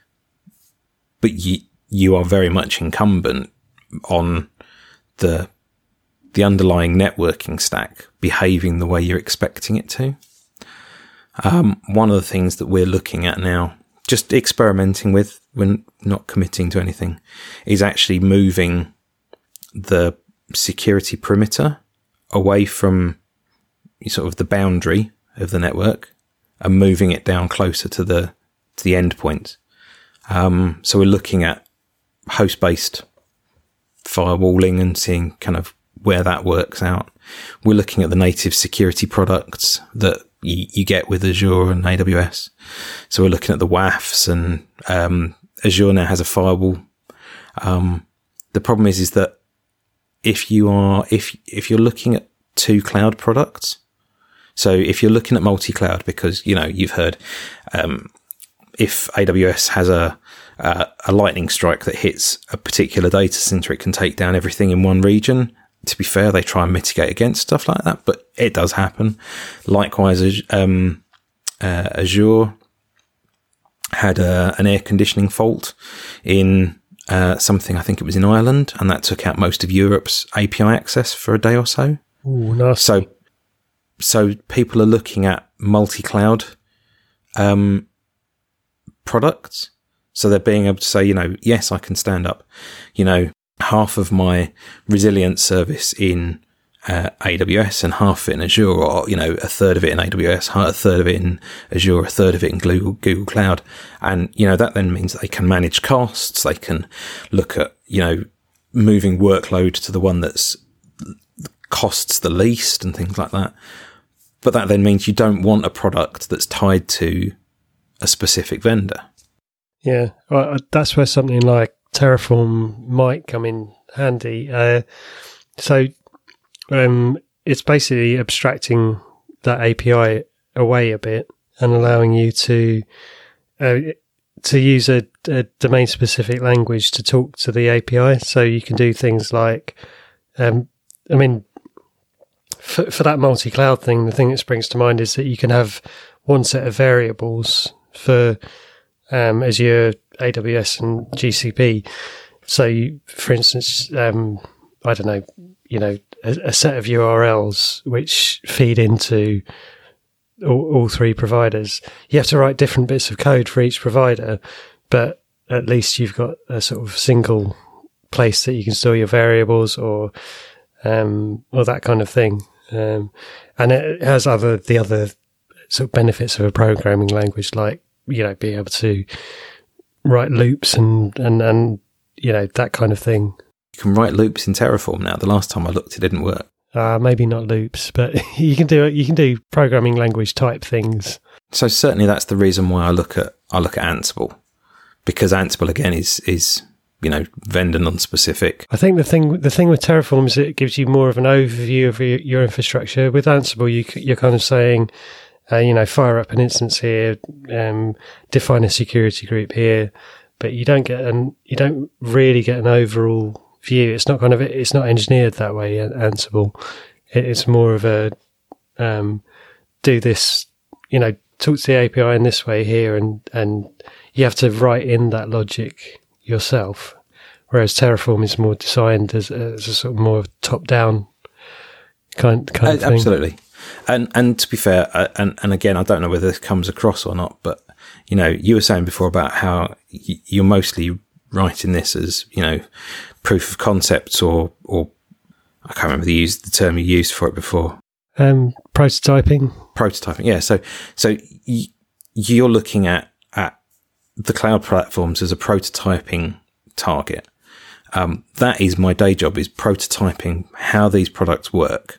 but you you are very much incumbent on the the underlying networking stack behaving the way you're expecting it to. Um, one of the things that we're looking at now, just experimenting with, when not committing to anything, is actually moving the security perimeter away from sort of the boundary of the network and moving it down closer to the to the endpoint. Um, so we're looking at host-based firewalling and seeing kind of where that works out. We're looking at the native security products that you, you get with Azure and A W S. So we're looking at the W A Fs, and um, Azure now has a firewall. Um, the problem is, is that if you are, if, if you're looking at two cloud products, so if you're looking at multi-cloud, because, you know, you've heard, um, if A W S has a, uh, a lightning strike that hits a particular data center, it can take down everything in one region. To be fair, they try and mitigate against stuff like that, but it does happen. Likewise, um, uh, Azure had a, an air conditioning fault in uh, something, I think it was in Ireland, and that took out most of Europe's A P I access for a day or so. Ooh, nice. So, so people are looking at multi-cloud um, products. So they're being able to say, you know, yes, I can stand up, you know, half of my resilience service in uh, A W S and half of it in Azure, or, you know, a third of it in A W S, a third of it in Azure, a third of it in Google, Google Cloud. And, you know, that then means that they can manage costs. They can look at, you know, moving workload to the one that's costs the least and things like that. But that then means you don't want a product that's tied to a specific vendor. Yeah, well, that's where something like Terraform might come in handy. Uh, so um, it's basically abstracting that A P I away a bit and allowing you to uh, to use a, a domain-specific language to talk to the A P I. So you can do things like, um, I mean, for, for that multi-cloud thing, the thing that springs to mind is that you can have one set of variables for um, Azure, A W S and G C P. So you, for instance, um, I don't know, you know, a, a set of U R Ls which feed into all, all three providers. You have to write different bits of code for each provider, but at least you've got a sort of single place that you can store your variables, or um, or that kind of thing. Um, and it has other the other sort of benefits of a programming language, like, you know, being able to write loops and, and, and, you know, that kind of thing. You can write loops in Terraform now. The last time I looked, it didn't work. Uh, maybe not loops, but you can do you can do programming language type things. So certainly that's the reason why I look at I look at Ansible, because Ansible again is is you know, vendor non-specific. I think the thing the thing with Terraform is it gives you more of an overview of your, your infrastructure. With Ansible, you you're kind of saying, Uh, you know, fire up an instance here, um, define a security group here, but you don't get an, you don't really get an overall view. It's not kind of, it's not engineered that way, Ansible. It's more of a, um, do this, you know, talk to the A P I in this way here, and, and you have to write in that logic yourself. Whereas Terraform is more designed as, as a sort of more top-down kind, kind of thing. Absolutely. And and to be fair, uh, and, and again, I don't know whether this comes across or not, but, you know, you were saying before about how y- you're mostly writing this as, you know, proof of concepts, or, or I can't remember the, use, the term you used for it before. Um, prototyping. Prototyping, yeah. So so y- you're looking at, at the cloud platforms as a prototyping target. Um, that is my day job, is prototyping how these products work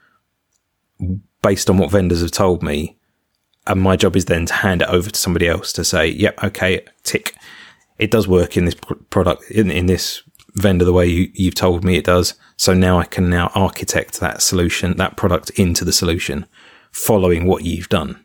based on what vendors have told me. And my job is then to hand it over to somebody else to say, yep, okay, tick. It does work in this product, in, in this vendor the way you, you've told me it does. So now I can now architect that solution, that product into the solution following what you've done.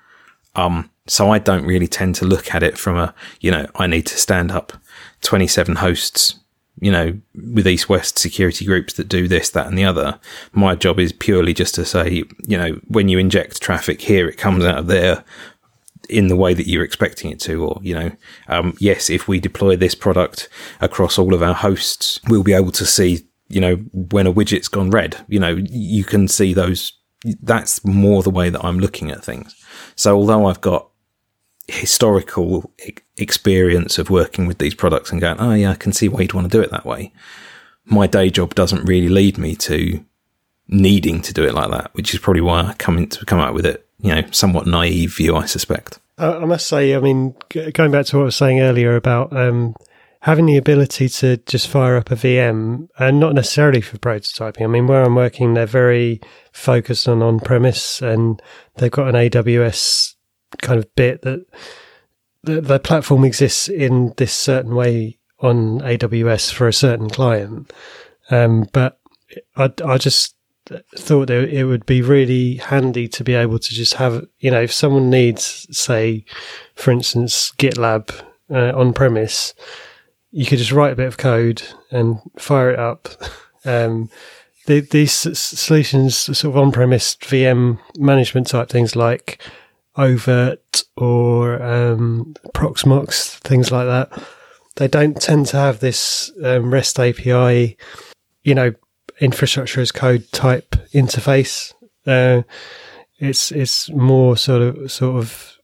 Um, so I don't really tend to look at it from a, you know, I need to stand up twenty-seven hosts, you know, with east-west security groups that do this, that, and the other. My job is purely just to say, you know, when you inject traffic here, it comes out of there in the way that you're expecting it to. Or, you know, um, yes, if we deploy this product across all of our hosts, we'll be able to see, you know, when a widget's gone red. You know, you can see those. That's more the way that I'm looking at things. So although I've got historical experience of working with these products and going, oh yeah, I can see why you'd want to do it that way, my day job doesn't really lead me to needing to do it like that, which is probably why I come into come out with it, you know, somewhat naive view, I suspect. I must say, I mean, going back to what I was saying earlier about um, having the ability to just fire up a V M, and not necessarily for prototyping. I mean, where I'm working, they're very focused on on-premise, and they've got an A W S kind of bit that the, the platform exists in this certain way on A W S for a certain client. Um, but I, I just thought that it would be really handy to be able to just have, you know, if someone needs, say, for instance, GitLab uh, on premise, you could just write a bit of code and fire it up. Um, the, these solutions, sort of on-premise V M management type things like Overt or um, Proxmox, things like that, they don't tend to have this um, REST A P I, you know, infrastructure as code type interface. Uh, it's it's more sort of sort of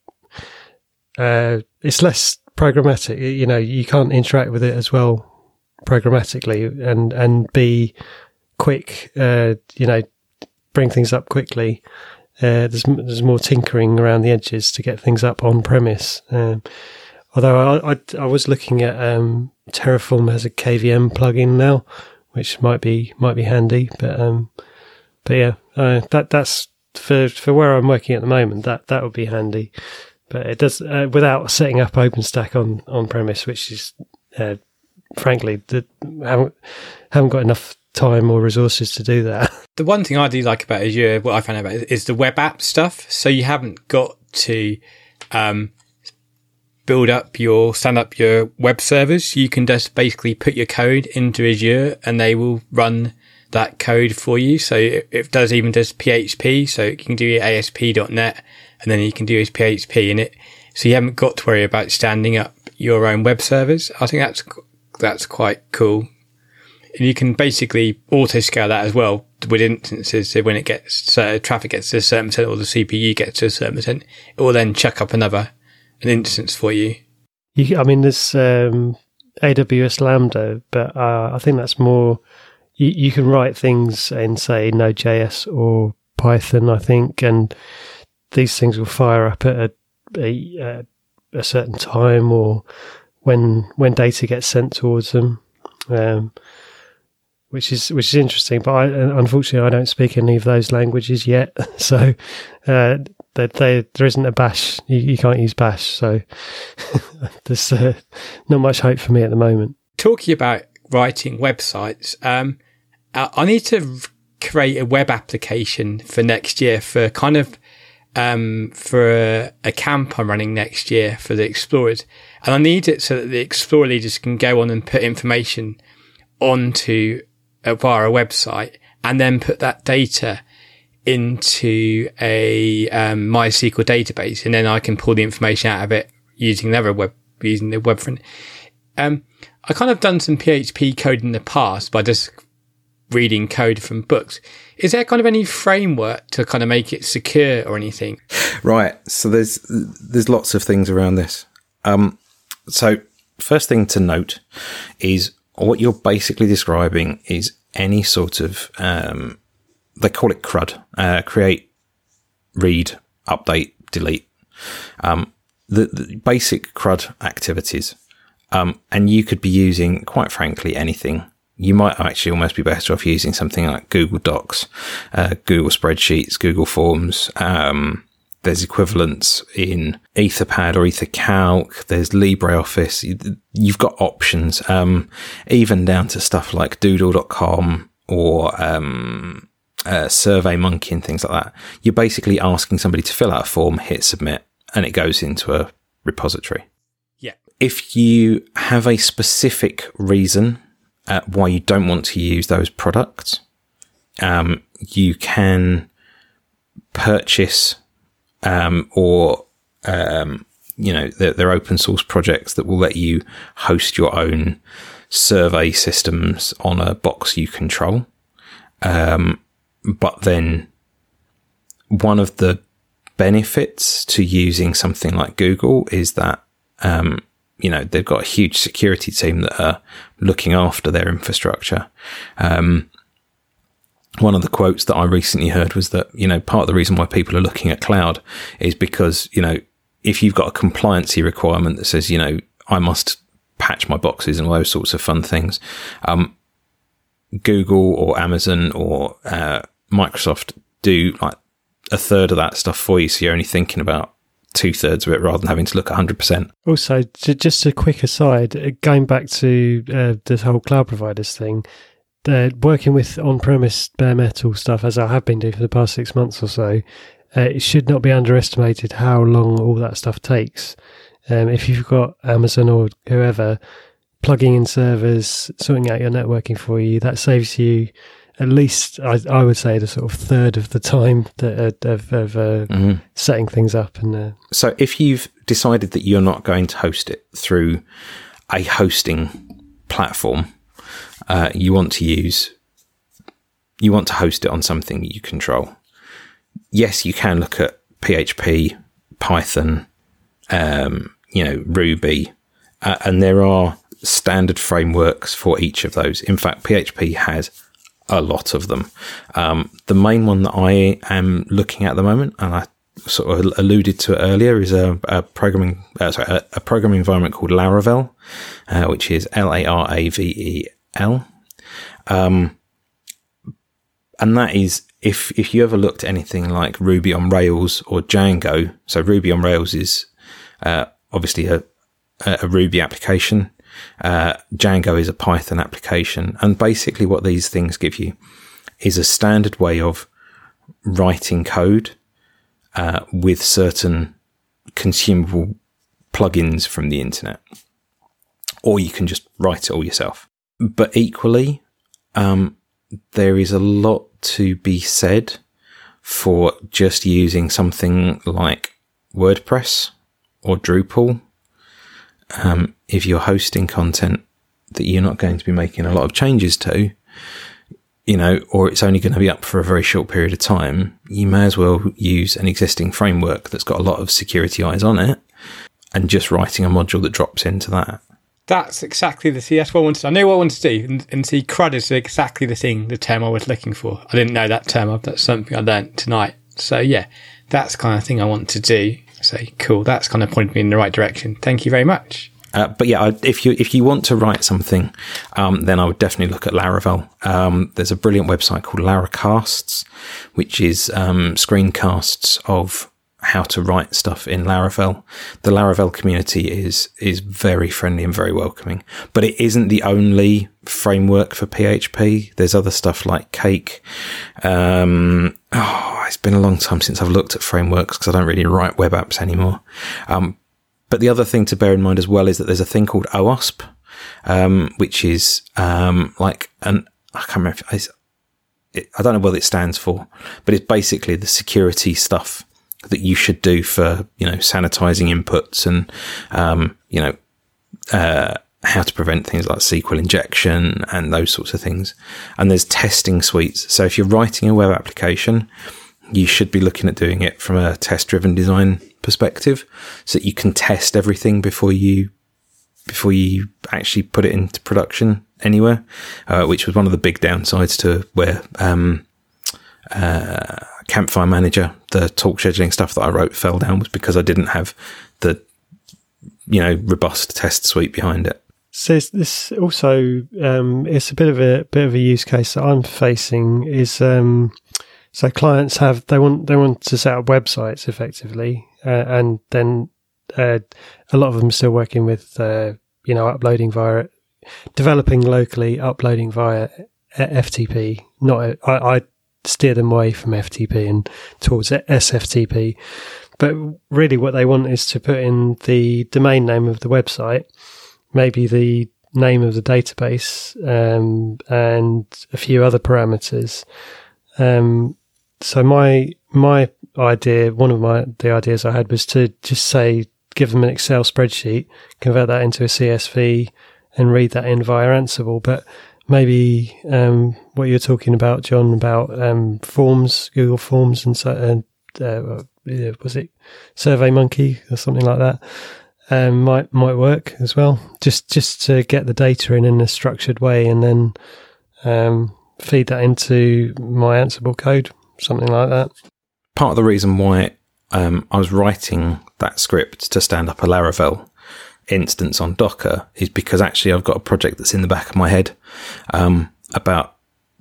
uh, it's less programmatic. You know, you can't interact with it as well programmatically and and be quick. Uh, you know, bring things up quickly. Uh, there's there's more tinkering around the edges to get things up on premise. Um, although I, I I was looking at um, Terraform has a K V M plugin now, which might be might be handy. But um, but yeah, uh, that that's for for where I'm working at the moment. That that would be handy. But it does uh, without setting up OpenStack on on premise, which is uh, frankly the haven't haven't got enough time or resources to do that. The one thing I do like about Azure, what I found out about it, is the web app stuff. So you haven't got to um, build up your, stand up your web servers. You can just basically put your code into Azure and they will run that code for you. So it, it does even does P H P. So you can do A S P dot net and then you can do P H P in it. So you haven't got to worry about standing up your own web servers. I think that's, that's quite cool. And you can basically auto scale that as well with instances. So when it gets, so traffic gets to a certain percent or the C P U gets to a certain percent, it will then chuck up another, an instance for you. you I mean, there's um, A W S Lambda, but uh, I think that's more, you, you can write things in, say, Node.js or Python, I think, and these things will fire up at a, a, a certain time or when when data gets sent towards them. Um, Which is which is interesting, but I, unfortunately I don't speak any of those languages yet. So uh, they, they, there isn't a bash. You, you can't use bash. So there's uh, not much hope for me at the moment. Talking about writing websites, um, I need to create a web application for next year for kind of um, for a, a camp I'm running next year for the explorers, and I need it so that the explorer leaders can go on and put information onto via a website and then put that data into a um, MySQL database, and then I can pull the information out of it using another web using the web front. Um, I kind of done some P H P code in the past by just reading code from books. Is there kind of any framework to kind of make it secure or anything? Right. So there's there's lots of things around this. Um, so first thing to note is, what you're basically describing is any sort of, um, they call it CRUD, uh, create, read, update, delete. Um, the, the basic CRUD activities. Um, and you could be using, quite frankly, anything. You might actually almost be better off using something like Google Docs, uh, Google Spreadsheets, Google Forms. Um, there's equivalents in Etherpad or EtherCalc. There's LibreOffice. You've got options, um, even down to stuff like Doodle dot com or um, uh, SurveyMonkey and things like that. You're basically asking somebody to fill out a form, hit submit, and it goes into a repository. Yeah. If you have a specific reason uh, why you don't want to use those products, um, you can purchase um, or, um, you know, they're, they're open source projects that will let you host your own survey systems on a box you control. Um, but then one of the benefits to using something like Google is that, um, you know, they've got a huge security team that are looking after their infrastructure. Um, one of the quotes that I recently heard was that, you know, part of the reason why people are looking at cloud is because, you know, if you've got a compliancy requirement that says, you know, I must patch my boxes and all those sorts of fun things, um, Google or Amazon or uh, Microsoft do like a third of that stuff for you, so you're only thinking about two thirds of it rather than having to look at one hundred percent. Also, just a quick aside, going back to uh, this whole cloud providers thing, they're working with on-premise bare metal stuff, as I have been doing for the past six months or so. Uh, it should not be underestimated how long all that stuff takes. Um, if you've got Amazon or whoever plugging in servers, sorting out your networking for you, that saves you at least, I, I would say, the sort of third of the time that, uh, of, of uh, mm-hmm. setting things up. And uh, so if you've decided that you're not going to host it through a hosting platform, uh, you want to use, you want to host it on something you control. Yes, you can look at P H P, Python, um, you know, Ruby, uh, and there are standard frameworks for each of those. In fact, P H P has a lot of them. Um, the main one that I am looking at at the moment, and I sort of alluded to it earlier, is a, a programming uh, sorry, a, a programming environment called Laravel, uh, which is L A R A V E L. Um, and that is, if if you ever looked at anything like Ruby on Rails or Django, so Ruby on Rails is uh, obviously a, a Ruby application. Uh, Django is a Python application, and basically what these things give you is a standard way of writing code uh, with certain consumable plugins from the internet, or you can just write it all yourself. But equally, um, there is a lot to be said for just using something like WordPress or Drupal. Um, if you're hosting content that you're not going to be making a lot of changes to, you know, or it's only going to be up for a very short period of time, you may as well use an existing framework that's got a lot of security eyes on it and just writing a module that drops into that. That's exactly the thing. That's what I wanted. I know what I wanted to do, and, and see, CRUD is exactly the thing, the term I was looking for. I didn't know that term. That's something I learned tonight. So yeah, that's the kind of thing I want to do. So cool. That's kind of pointed me in the right direction. Thank you very much. Uh, but yeah, I, if you if you want to write something, um, then I would definitely look at Laravel. Um, there's a brilliant website called Laracasts, which is um, screencasts of how to write stuff in Laravel. The Laravel community is is very friendly and very welcoming, but it isn't the only framework for P H P. There's other stuff like Cake. Um, oh, it's been a long time since I've looked at frameworks because I don't really write web apps anymore. Um, but the other thing to bear in mind as well is that there's a thing called OWASP, um, which is um, like an I can't remember. If it's, it, I don't know what it stands for, but it's basically the security stuff that you should do for, you know, sanitizing inputs and, um, you know, uh, how to prevent things like S Q L injection and those sorts of things. And there's testing suites. So if you're writing a web application, you should be looking at doing it from a test-driven design perspective so that you can test everything before you, before you actually put it into production anywhere, uh, which was one of the big downsides to where, um, uh, Campfire Manager, the talk scheduling stuff that I wrote fell down, was because I didn't have the you know, robust test suite behind it. So this also, um, it's a bit of a bit of a use case that I'm facing is, um, so clients have, they want, they want to set up websites effectively, uh, and then, uh, a lot of them are still working with, uh, you know, uploading via, developing locally, uploading via F T P. Not, a, I, I steer them away from F T P and towards S F T P. But really what they want is to put in the domain name of the website, maybe the name of the database, um, and a few other parameters. Um, so my my idea, one of my the ideas I had was to just say, give them an Excel spreadsheet, convert that into a C S V, and read that in via Ansible. But maybe um, what you're talking about, John, about um, forms, Google Forms, and so and uh, was it SurveyMonkey or something like that? Um, might might work as well. Just just to get the data in in a structured way, and then um, feed that into my Ansible code, something like that. Part of the reason why um, I was writing that script to stand up a Laravel instance on Docker is because actually I've got a project that's in the back of my head um, about,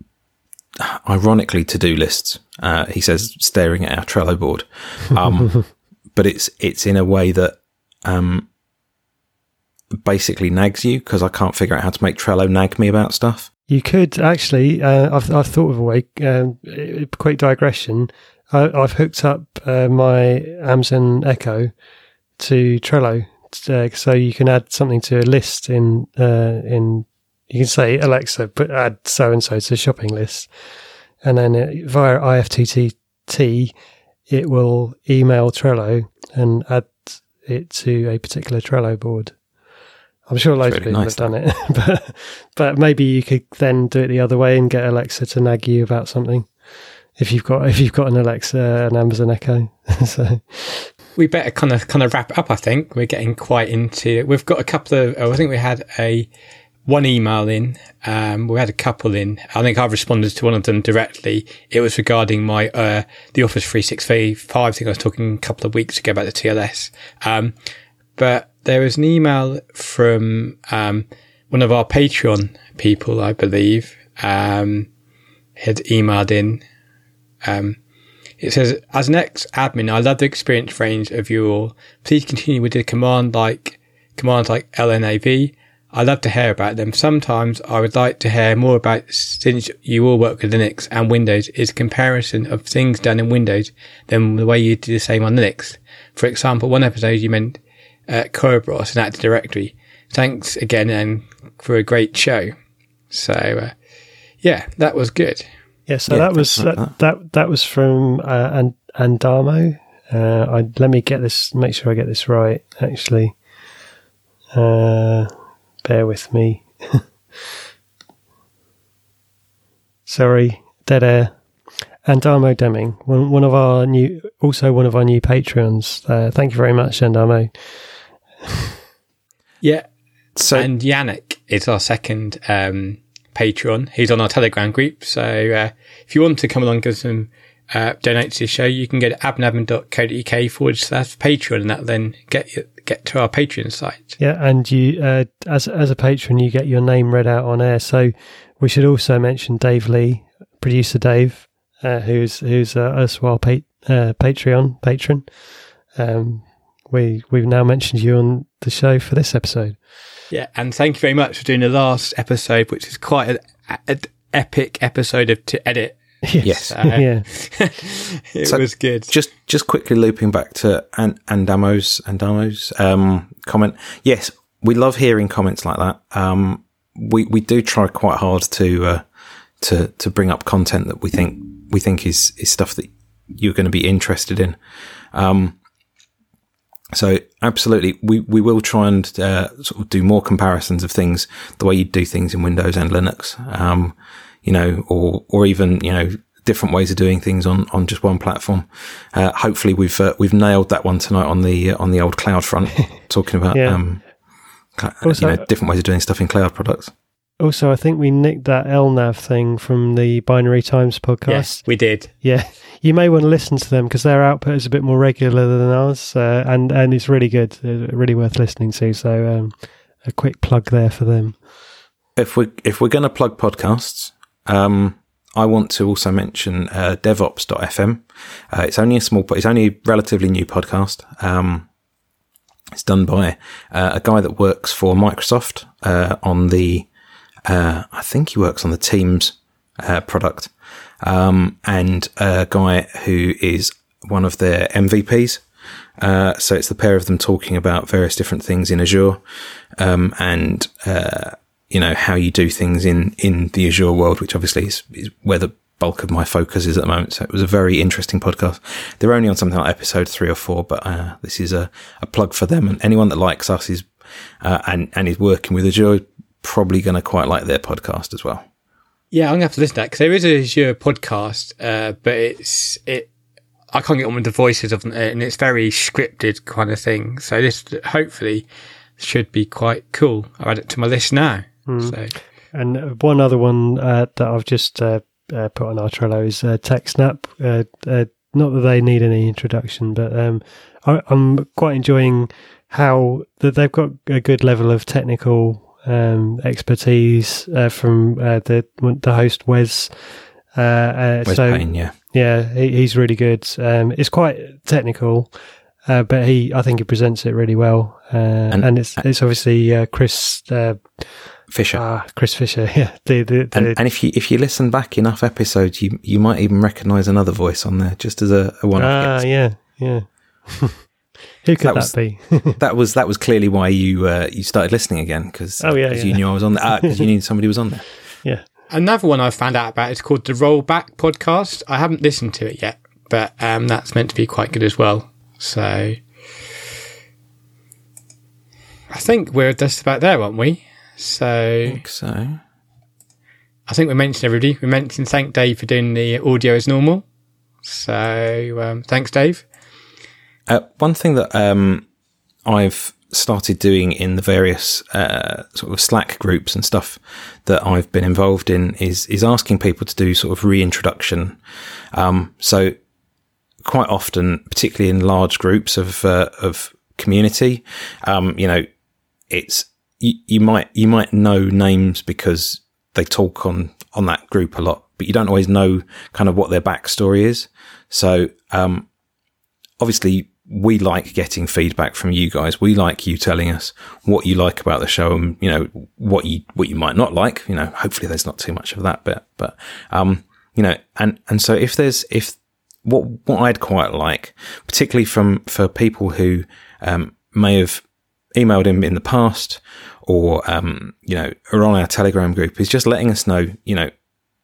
ironically, to-do lists. Uh, he says, staring at our Trello board, um, but it's it's in a way that um, basically nags you because I can't figure out how to make Trello nag me about stuff. You could actually. Uh, I've I've thought of a way. Um, quick digression. I, I've hooked up uh, my Amazon Echo to Trello, uh, so you can add something to a list in uh, in. You can say, Alexa, put add so and so to a shopping list, and then it, via I F T T T, it will email Trello and add it to a particular Trello board. I'm sure loads of people nice, have done it, but but maybe you could then do it the other way and get Alexa to nag you about something. If you've got if you've got an Alexa, an Amazon Echo, so we better kind of kind of wrap it up. I think we're getting quite into. We've got a couple of. Oh, I think we had a one email in. Um, we had a couple in. I think I've responded to one of them directly. It was regarding my uh, the Office three sixty-five. I think I was talking a couple of weeks ago about the T L S. Um, but there was an email from um, one of our Patreon people, I believe, um, had emailed in. Um, it says, as an ex-admin, I love the experience range of you all. Please continue with the command like commands like L N A V. I love to hear about them. Sometimes I would like to hear more about, since you all work with Linux and Windows, is a comparison of things done in Windows than the way you do the same on Linux. For example, one episode you meant uh, Kerberos and Active Directory. Thanks again and for a great show. So, uh, yeah, that was good. Yeah, so yeah, that was that, that that that was from uh, and Andamo. Uh, I let me get this. Make sure I get this right. Actually, uh, bear with me. Sorry, dead air. Andamo Deming, one one of our new, also one of our new patrons. Uh, thank you very much, Andamo. Yeah, so and Yannick is our second. Um, Patreon. He's on our Telegram group. So uh, if you want to come along and give some uh, donate to the show, you can go to abnabin.co.uk forward slash Patreon, and that then get you, get to our Patreon site. Yeah, and you uh, as as a patron, you get your name read out on air. So we should also mention Dave Lee, producer Dave, uh, who's who's uh, erstwhile pa- uh, Patreon patron. Um, we we've now mentioned you on the show for this episode. Yeah, and thank you very much for doing the last episode, which is quite an epic episode of to edit. Yes, so, yeah, it so was good. Just just quickly looping back to An- Andamo's Andamo's um, comment. Yes, we love hearing comments like that. Um, we we do try quite hard to uh, to to bring up content that we think we think is is stuff that you're going to be interested in. Um, So absolutely, we, we will try and uh, sort of do more comparisons of things, the way you do things in Windows and Linux, um, you know, or or even you know different ways of doing things on, on just one platform. Uh, hopefully, we've uh, we've nailed that one tonight on the uh, on the old cloud front, talking about yeah. um, cl- also, you know different ways of doing stuff in cloud products. Also, I think we nicked that L NAV thing from the Binary Times podcast. Yes, we did. Yeah, you may want to listen to them because their output is a bit more regular than ours, uh, and and it's really good, uh, really worth listening to. So, um, a quick plug there for them. If we if we're going to plug podcasts, um, I want to also mention uh, DevOps dot f m. Uh, it's only a small, it's only a relatively new podcast. Um, it's done by uh, a guy that works for Microsoft uh, on the. Uh, I think he works on the Teams uh, product, um, and a guy who is one of their M V Ps. Uh, so it's the pair of them talking about various different things in Azure, um, and uh, you know how you do things in, in the Azure world, which obviously is, is where the bulk of my focus is at the moment. So it was a very interesting podcast. They're only on something like episode three or four, but uh, this is a, a plug for them. And anyone that likes us is uh, and and is working with Azure. Probably going to quite like their podcast as well. Yeah, I'm going to have to listen to that because there is a Azure podcast, uh, but it's it. I can't get on with the voices of them, and it's very scripted kind of thing. So this hopefully should be quite cool. I'll add it to my list now. Mm. So, and one other one uh, that I've just uh, uh, put on our Trello is uh, TechSnap. Uh, uh, not that they need any introduction, but um, I, I'm quite enjoying how that they've got a good level of technical. Um, expertise uh, from uh, the the host Wes. Uh, uh, Wes so Payne, yeah, yeah, he, he's really good. Um, it's quite technical, uh, but he I think he presents it really well. Uh, and, and it's it's obviously uh, Chris uh, Fisher. Ah, Chris Fisher. Yeah, the, the, the, and, and if you if you listen back enough episodes, you you might even recognise another voice on there, just as a, a one-off. Ah, guest. yeah, yeah. Who could that, that was, be? that was that was clearly why you uh, you started listening again because oh, yeah, yeah. you knew I was on there because ah, you knew somebody was on there. Yeah. Another one I found out about is called the Rollback Podcast. I haven't listened to it yet, but um, that's meant to be quite good as well. So I think we're just about there, aren't we? So I think so. I think we mentioned everybody. We mentioned thank Dave for doing the audio as normal. So um, thanks, Dave. Uh, one thing that um, I've started doing in the various uh, sort of Slack groups and stuff that I've been involved in is is asking people to do sort of reintroduction. Um, so quite often, particularly in large groups of uh, of community, um, you know, it's you, you might you might know names because they talk on on that group a lot, but you don't always know kind of what their backstory is. So um, obviously. We like getting feedback from you guys. We like you telling us what you like about the show and, you know, what you, what you might not like, you know, hopefully there's not too much of that bit, but, um, you know, and, and so if there's, if what, what I'd quite like, particularly from, for people who, um, may have emailed him in the past or, um, you know, are on our Telegram group is just letting us know, you know,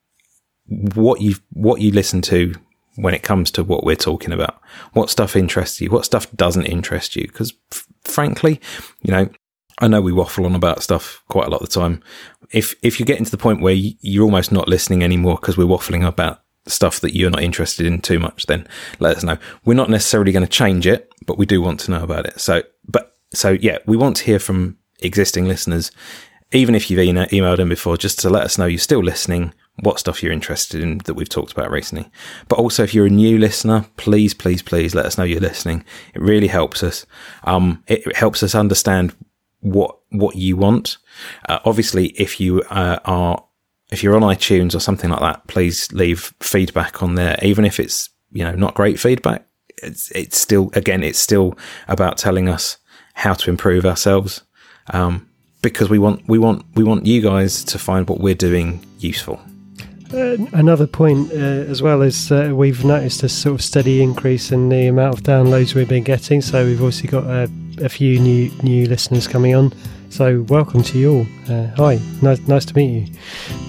what you, what you listen to, when it comes to what we're talking about, what stuff interests you, what stuff doesn't interest you. Because f- frankly, you know, I know we waffle on about stuff quite a lot of the time. If if you're getting to the point where you're almost not listening anymore because we're waffling about stuff that you're not interested in too much, then let us know. We're not necessarily going to change it, but we do want to know about it. So, but so yeah, we want to hear from existing listeners, even if you've e- emailed them before, just to let us know you're still listening. What stuff you're interested in that we've talked about recently. But also if you're a new listener, please, please, please let us know you're listening. It really helps us. Um, it, it helps us understand what, what you want. Uh, obviously, if you uh, are, if you're on iTunes or something like that, please leave feedback on there. Even if it's, you know, not great feedback, it's, it's still, again, it's still about telling us how to improve ourselves. Um, because we want, we want, we want you guys to find what we're doing useful. Uh, another point uh, as well is uh, we've noticed a sort of steady increase in the amount of downloads we've been getting. So we've obviously got uh, a few new new listeners coming on. So welcome to you all. Uh, hi, nice nice to meet you.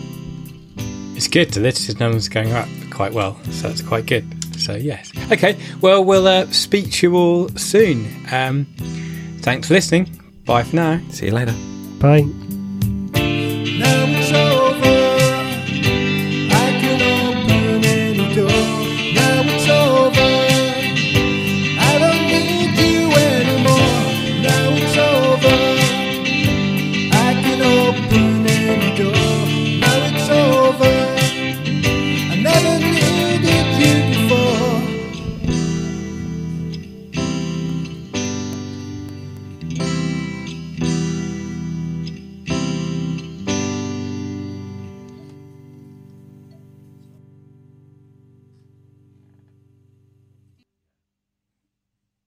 It's good. The listeners' numbers going up quite well, so that's quite good. So yes, okay. Well, we'll uh, speak to you all soon. Um, thanks for listening. Bye for now. See you later. Bye.